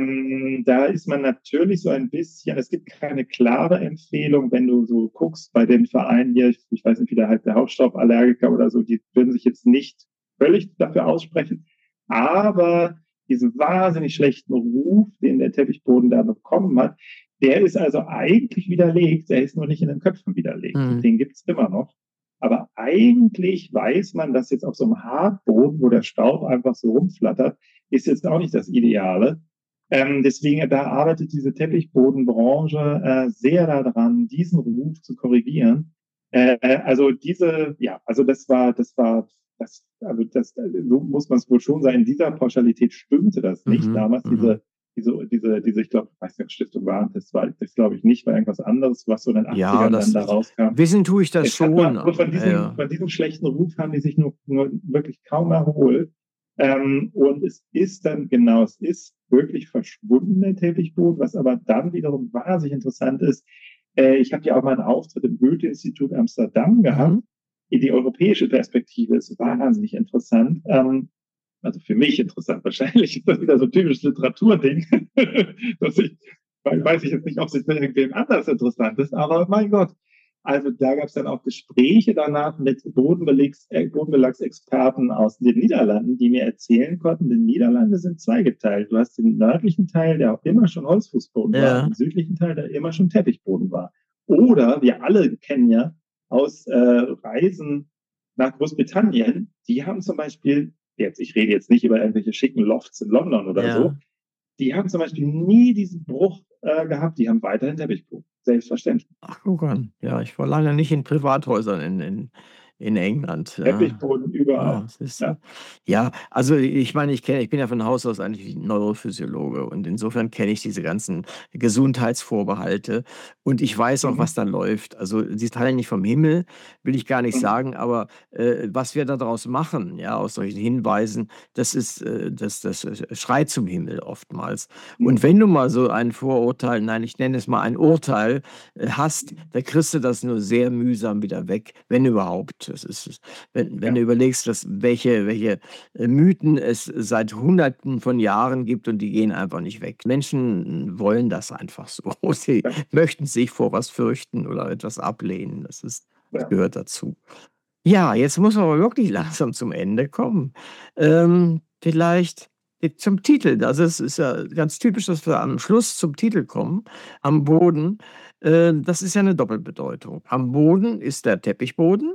da ist man natürlich so ein bisschen, es gibt keine klare Empfehlung, wenn du so guckst bei den Vereinen hier, ich weiß nicht, wie der Hausstauballergiker oder so, die würden sich jetzt nicht völlig dafür aussprechen, aber diesen wahnsinnig schlechten Ruf, den der Teppichboden da bekommen hat, der ist also eigentlich widerlegt, der ist nur nicht in den Köpfen widerlegt. Mhm. Den gibt es immer noch. Aber eigentlich weiß man, dass jetzt auf so einem Hartboden, wo der Staub einfach so rumflattert, ist jetzt auch nicht das Ideale. Deswegen, da arbeitet diese Teppichbodenbranche sehr daran, diesen Ruf zu korrigieren. Also so muss man es wohl schon sagen, in dieser Pauschalität stimmte das nicht. Damals ich glaube, ich weiß nicht, ob Stiftung Warentest war, das glaube ich nicht, war irgendwas anderes, was so in den 80ern dann da rauskam. Wissen tue ich das schon. Von diesem schlechten Ruf haben die sich nur wirklich kaum erholt. Und es ist wirklich verschwunden, der Teppichboden, was aber dann wiederum wahnsinnig interessant ist. Ich habe ja auch mal einen Auftritt im Goethe-Institut Amsterdam gehabt. Die europäische Perspektive ist wahnsinnig interessant. Also für mich interessant. Wahrscheinlich ist das wieder so ein typisches Literaturding, dass weiß ich jetzt nicht, ob es für irgendwem anders interessant ist, aber mein Gott. Also da gab es dann auch Gespräche danach mit Bodenbelagsexperten aus den Niederlanden, die mir erzählen konnten, die Niederlande sind zweigeteilt. Du hast den nördlichen Teil, der auch immer schon Holzfußboden war, den südlichen Teil, der immer schon Teppichboden war. Oder wir alle kennen ja aus Reisen nach Großbritannien, die haben zum Beispiel, ich rede jetzt nicht über irgendwelche schicken Lofts in London oder so, die haben zum Beispiel nie diesen Bruch gehabt, die haben weiterhin Teppichboden. Selbstverständlich. Ach, guck an. Ja, ich war lange nicht in Privathäusern in England. Teppichboden überall. Ja, also ich meine, ich bin ja von Haus aus eigentlich Neurophysiologe und insofern kenne ich diese ganzen Gesundheitsvorbehalte und ich weiß auch, was da läuft. Also sie teilen nicht vom Himmel, will ich gar nicht sagen, aber was wir daraus machen, ja, aus solchen Hinweisen, das schreit zum Himmel oftmals. Und wenn du mal so ein Vorurteil, nein, ich nenne es mal ein Urteil hast, da kriegst du das nur sehr mühsam wieder weg, wenn überhaupt. Das ist, wenn du überlegst, welche Mythen es seit Hunderten von Jahren gibt und die gehen einfach nicht weg. Menschen wollen das einfach so. Sie möchten sich vor was fürchten oder etwas ablehnen. Das gehört dazu. Ja, jetzt muss man aber wirklich langsam zum Ende kommen. Vielleicht zum Titel. Also es ist ja ganz typisch, dass wir am Schluss zum Titel kommen, am Boden. Das ist ja eine Doppelbedeutung. Am Boden ist der Teppichboden.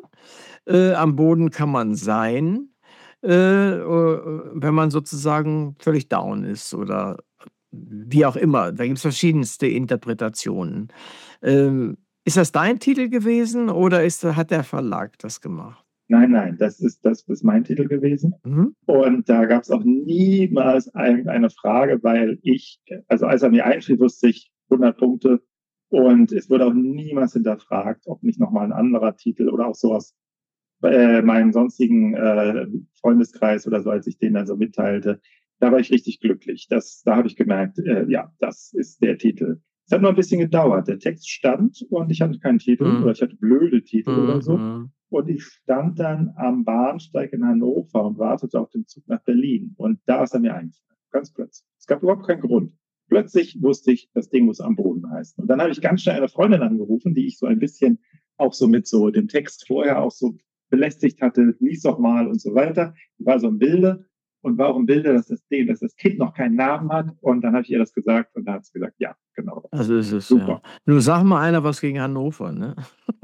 Am Boden kann man sein, wenn man sozusagen völlig down ist oder wie auch immer. Da gibt es verschiedenste Interpretationen. Ist das dein Titel gewesen oder hat der Verlag das gemacht? Nein, das ist mein Titel gewesen. Und da gab es auch niemals eine Frage, weil als er mir einfiel, wusste ich 100 Punkte. Und es wurde auch niemals hinterfragt, ob nicht nochmal ein anderer Titel oder auch sowas meinen sonstigen Freundeskreis oder so, als ich den dann so mitteilte. Da war ich richtig glücklich. Da habe ich gemerkt, das ist der Titel. Es hat nur ein bisschen gedauert. Der Text stand und ich hatte keinen Titel oder ich hatte blöde Titel oder so. Und ich stand dann am Bahnsteig in Hannover und wartete auf den Zug nach Berlin. Und da ist er mir eingefallen. Ganz plötzlich. Es gab überhaupt keinen Grund. Plötzlich wusste ich, das Ding muss am Boden heißen. Und dann habe ich ganz schnell eine Freundin angerufen, die ich so ein bisschen auch so mit so dem Text vorher auch so belästigt hatte, lies doch mal und so weiter. Die war so im Bilde und war auch im Bilde, dass das Kind noch keinen Namen hat. Und dann habe ich ihr das gesagt und dann hat sie gesagt, ja, genau. Also ist es super. Ja. Nur sag mal einer was gegen Hannover, ne?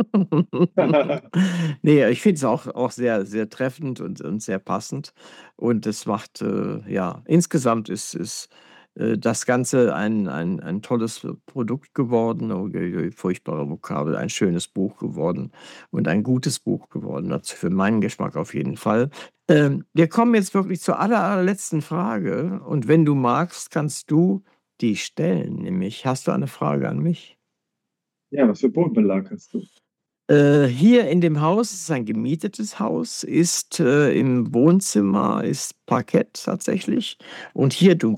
Nee, ich finde es auch sehr, sehr treffend und sehr passend. Und es macht, insgesamt ist das Ganze ein tolles Produkt geworden, furchtbare Vokabel, ein schönes Buch geworden und ein gutes Buch geworden, das für meinen Geschmack auf jeden Fall. Wir kommen jetzt wirklich zur allerletzten Frage und wenn du magst, kannst du die stellen, nämlich hast du eine Frage an mich? Ja, was für Bodenbelag hast du? Hier in dem Haus, es ist ein gemietetes Haus, ist im Wohnzimmer ist Parkett tatsächlich. Und hier, du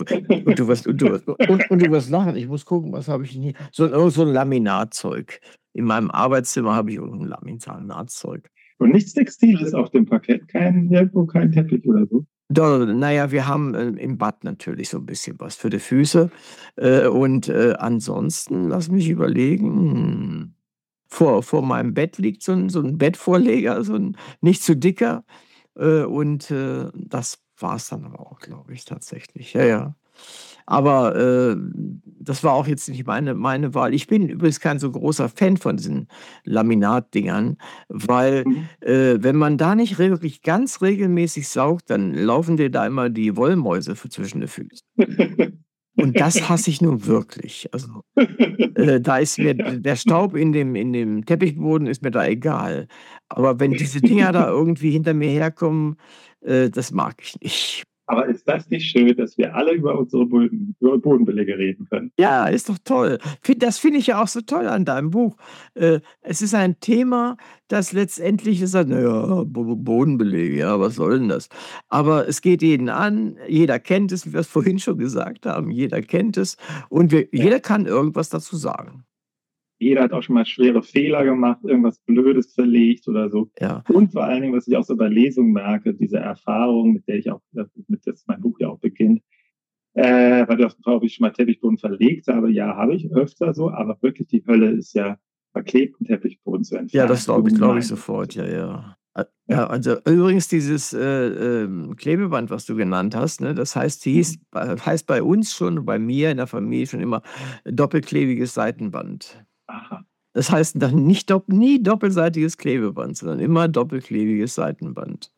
wirst lachen, ich muss gucken, was habe ich denn hier? So ein Laminatzeug. In meinem Arbeitszimmer habe ich ein Laminatzeug. Und nichts Textiles auf dem Parkett, kein Teppich oder so? Naja, wir haben im Bad natürlich so ein bisschen was für die Füße. Und ansonsten, lass mich überlegen. Vor meinem Bett liegt so ein Bettvorleger, so ein nicht zu dicker. Und das war es dann aber auch, glaube ich, tatsächlich. Ja, ja. Aber das war auch jetzt nicht meine Wahl. Ich bin übrigens kein so großer Fan von diesen Laminatdingern, weil Mhm. wenn man da nicht wirklich ganz regelmäßig saugt, dann laufen dir da immer die Wollmäuse zwischen die Füße. Und das hasse ich nun wirklich. Also, da ist mir der Staub in dem Teppichboden ist mir da egal. Aber wenn diese Dinger da irgendwie hinter mir herkommen, das mag ich nicht. Aber ist das nicht schön, dass wir alle über unsere Bodenbeläge reden können? Ja, ist doch toll. Das finde ich ja auch so toll an deinem Buch. Es ist ein Thema, das letztendlich ist, na ja, Bodenbelege, ja, was soll denn das? Aber es geht jeden an, jeder kennt es, wie wir es vorhin schon gesagt haben, jeder kennt es und Ja. jeder kann irgendwas dazu sagen. Jeder hat auch schon mal schwere Fehler gemacht, irgendwas Blödes verlegt oder so. Ja. Und vor allen Dingen, was ich auch so bei Lesungen merke, diese Erfahrung, mit der ich auch, mit das mein Buch ja auch beginnt, weil du hast gefragt, ob ich schon mal Teppichboden verlegt habe. Ja, habe ich öfter so, aber wirklich die Hölle ist ja, verklebten Teppichboden zu Ja, entfernen. das Oh glaube ich meine sofort, Güte. ja, ja. Ja. Ja, also übrigens dieses, Klebeband, was du genannt hast, ne, das heißt bei uns schon, bei mir in der Familie schon immer doppelklebiges Seitenband. Aha. Das heißt dann nicht nie doppelseitiges Klebeband, sondern immer doppelklebiges Seitenband.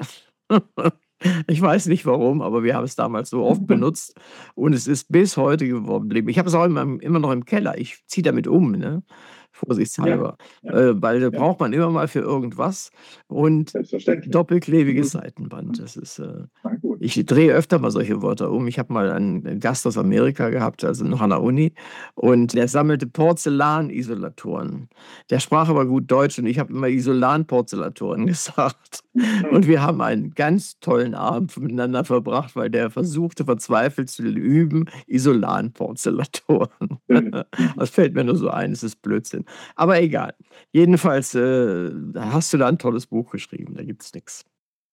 Ich weiß nicht warum, aber wir haben es damals so oft benutzt und es ist bis heute geblieben. Ich habe es auch immer noch im Keller. Ich ziehe damit ne, Ja, vorsichtshalber, ja, weil da ja, braucht man immer mal für irgendwas und selbstverständlich. doppelklebiges Mhm. Seitenband, das ist, Na gut. ich drehe öfter mal solche Wörter um. Ich habe mal einen Gast aus Amerika gehabt, also noch an der Uni, und der sammelte Porzellanisolatoren. Der sprach aber gut Deutsch und ich habe immer Isolanporzellatoren gesagt. Und wir haben einen ganz tollen Abend miteinander verbracht, weil der versuchte verzweifelt zu üben, Isolanporzellatoren. Das fällt mir nur so ein, es ist Blödsinn. Aber egal. Jedenfalls hast du da ein tolles Buch geschrieben, da gibt's nichts.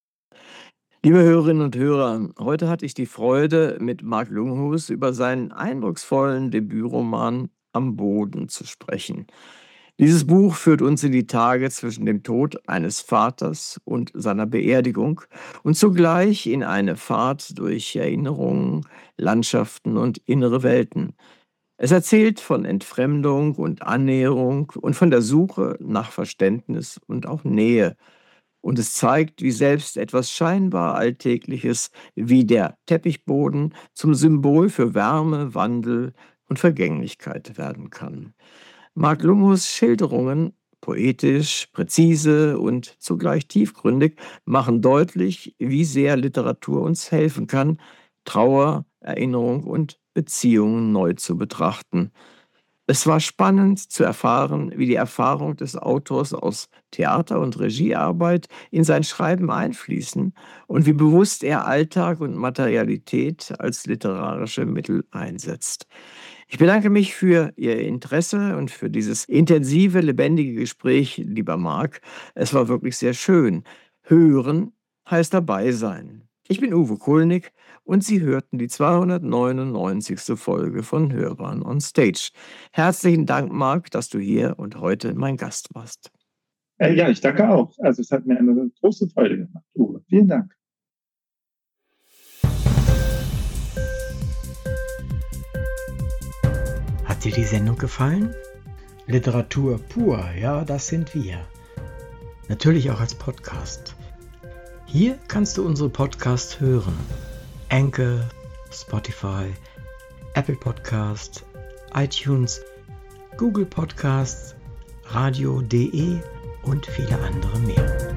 Liebe Hörerinnen und Hörer, heute hatte ich die Freude, mit Mark Lunghus über seinen eindrucksvollen Debütroman Am Boden zu sprechen. Dieses Buch führt uns in die Tage zwischen dem Tod eines Vaters und seiner Beerdigung und zugleich in eine Fahrt durch Erinnerungen, Landschaften und innere Welten. Es erzählt von Entfremdung und Annäherung und von der Suche nach Verständnis und auch Nähe. Und es zeigt, wie selbst etwas scheinbar Alltägliches wie der Teppichboden zum Symbol für Wärme, Wandel und Vergänglichkeit werden kann. Mark Lunghus Schilderungen, poetisch, präzise und zugleich tiefgründig, machen deutlich, wie sehr Literatur uns helfen kann, Trauer, Erinnerung und Beziehungen neu zu betrachten. Es war spannend zu erfahren, wie die Erfahrung des Autors aus Theater- und Regiearbeit in sein Schreiben einfließen und wie bewusst er Alltag und Materialität als literarische Mittel einsetzt. Ich bedanke mich für Ihr Interesse und für dieses intensive, lebendige Gespräch, lieber Marc. Es war wirklich sehr schön. Hören heißt dabei sein. Ich bin Uwe Kulnig und Sie hörten die 299. Folge von Hörbahn on Stage. Herzlichen Dank, Marc, dass du hier und heute mein Gast warst. Ja, ich danke auch. Also es hat mir eine große Freude gemacht, Uwe. Vielen Dank. Hat dir die Sendung gefallen? Literatur pur, ja, das sind wir. Natürlich auch als Podcast. Hier kannst du unsere Podcasts hören. Anchor, Spotify, Apple Podcast, iTunes, Google Podcasts, radio.de und viele andere mehr.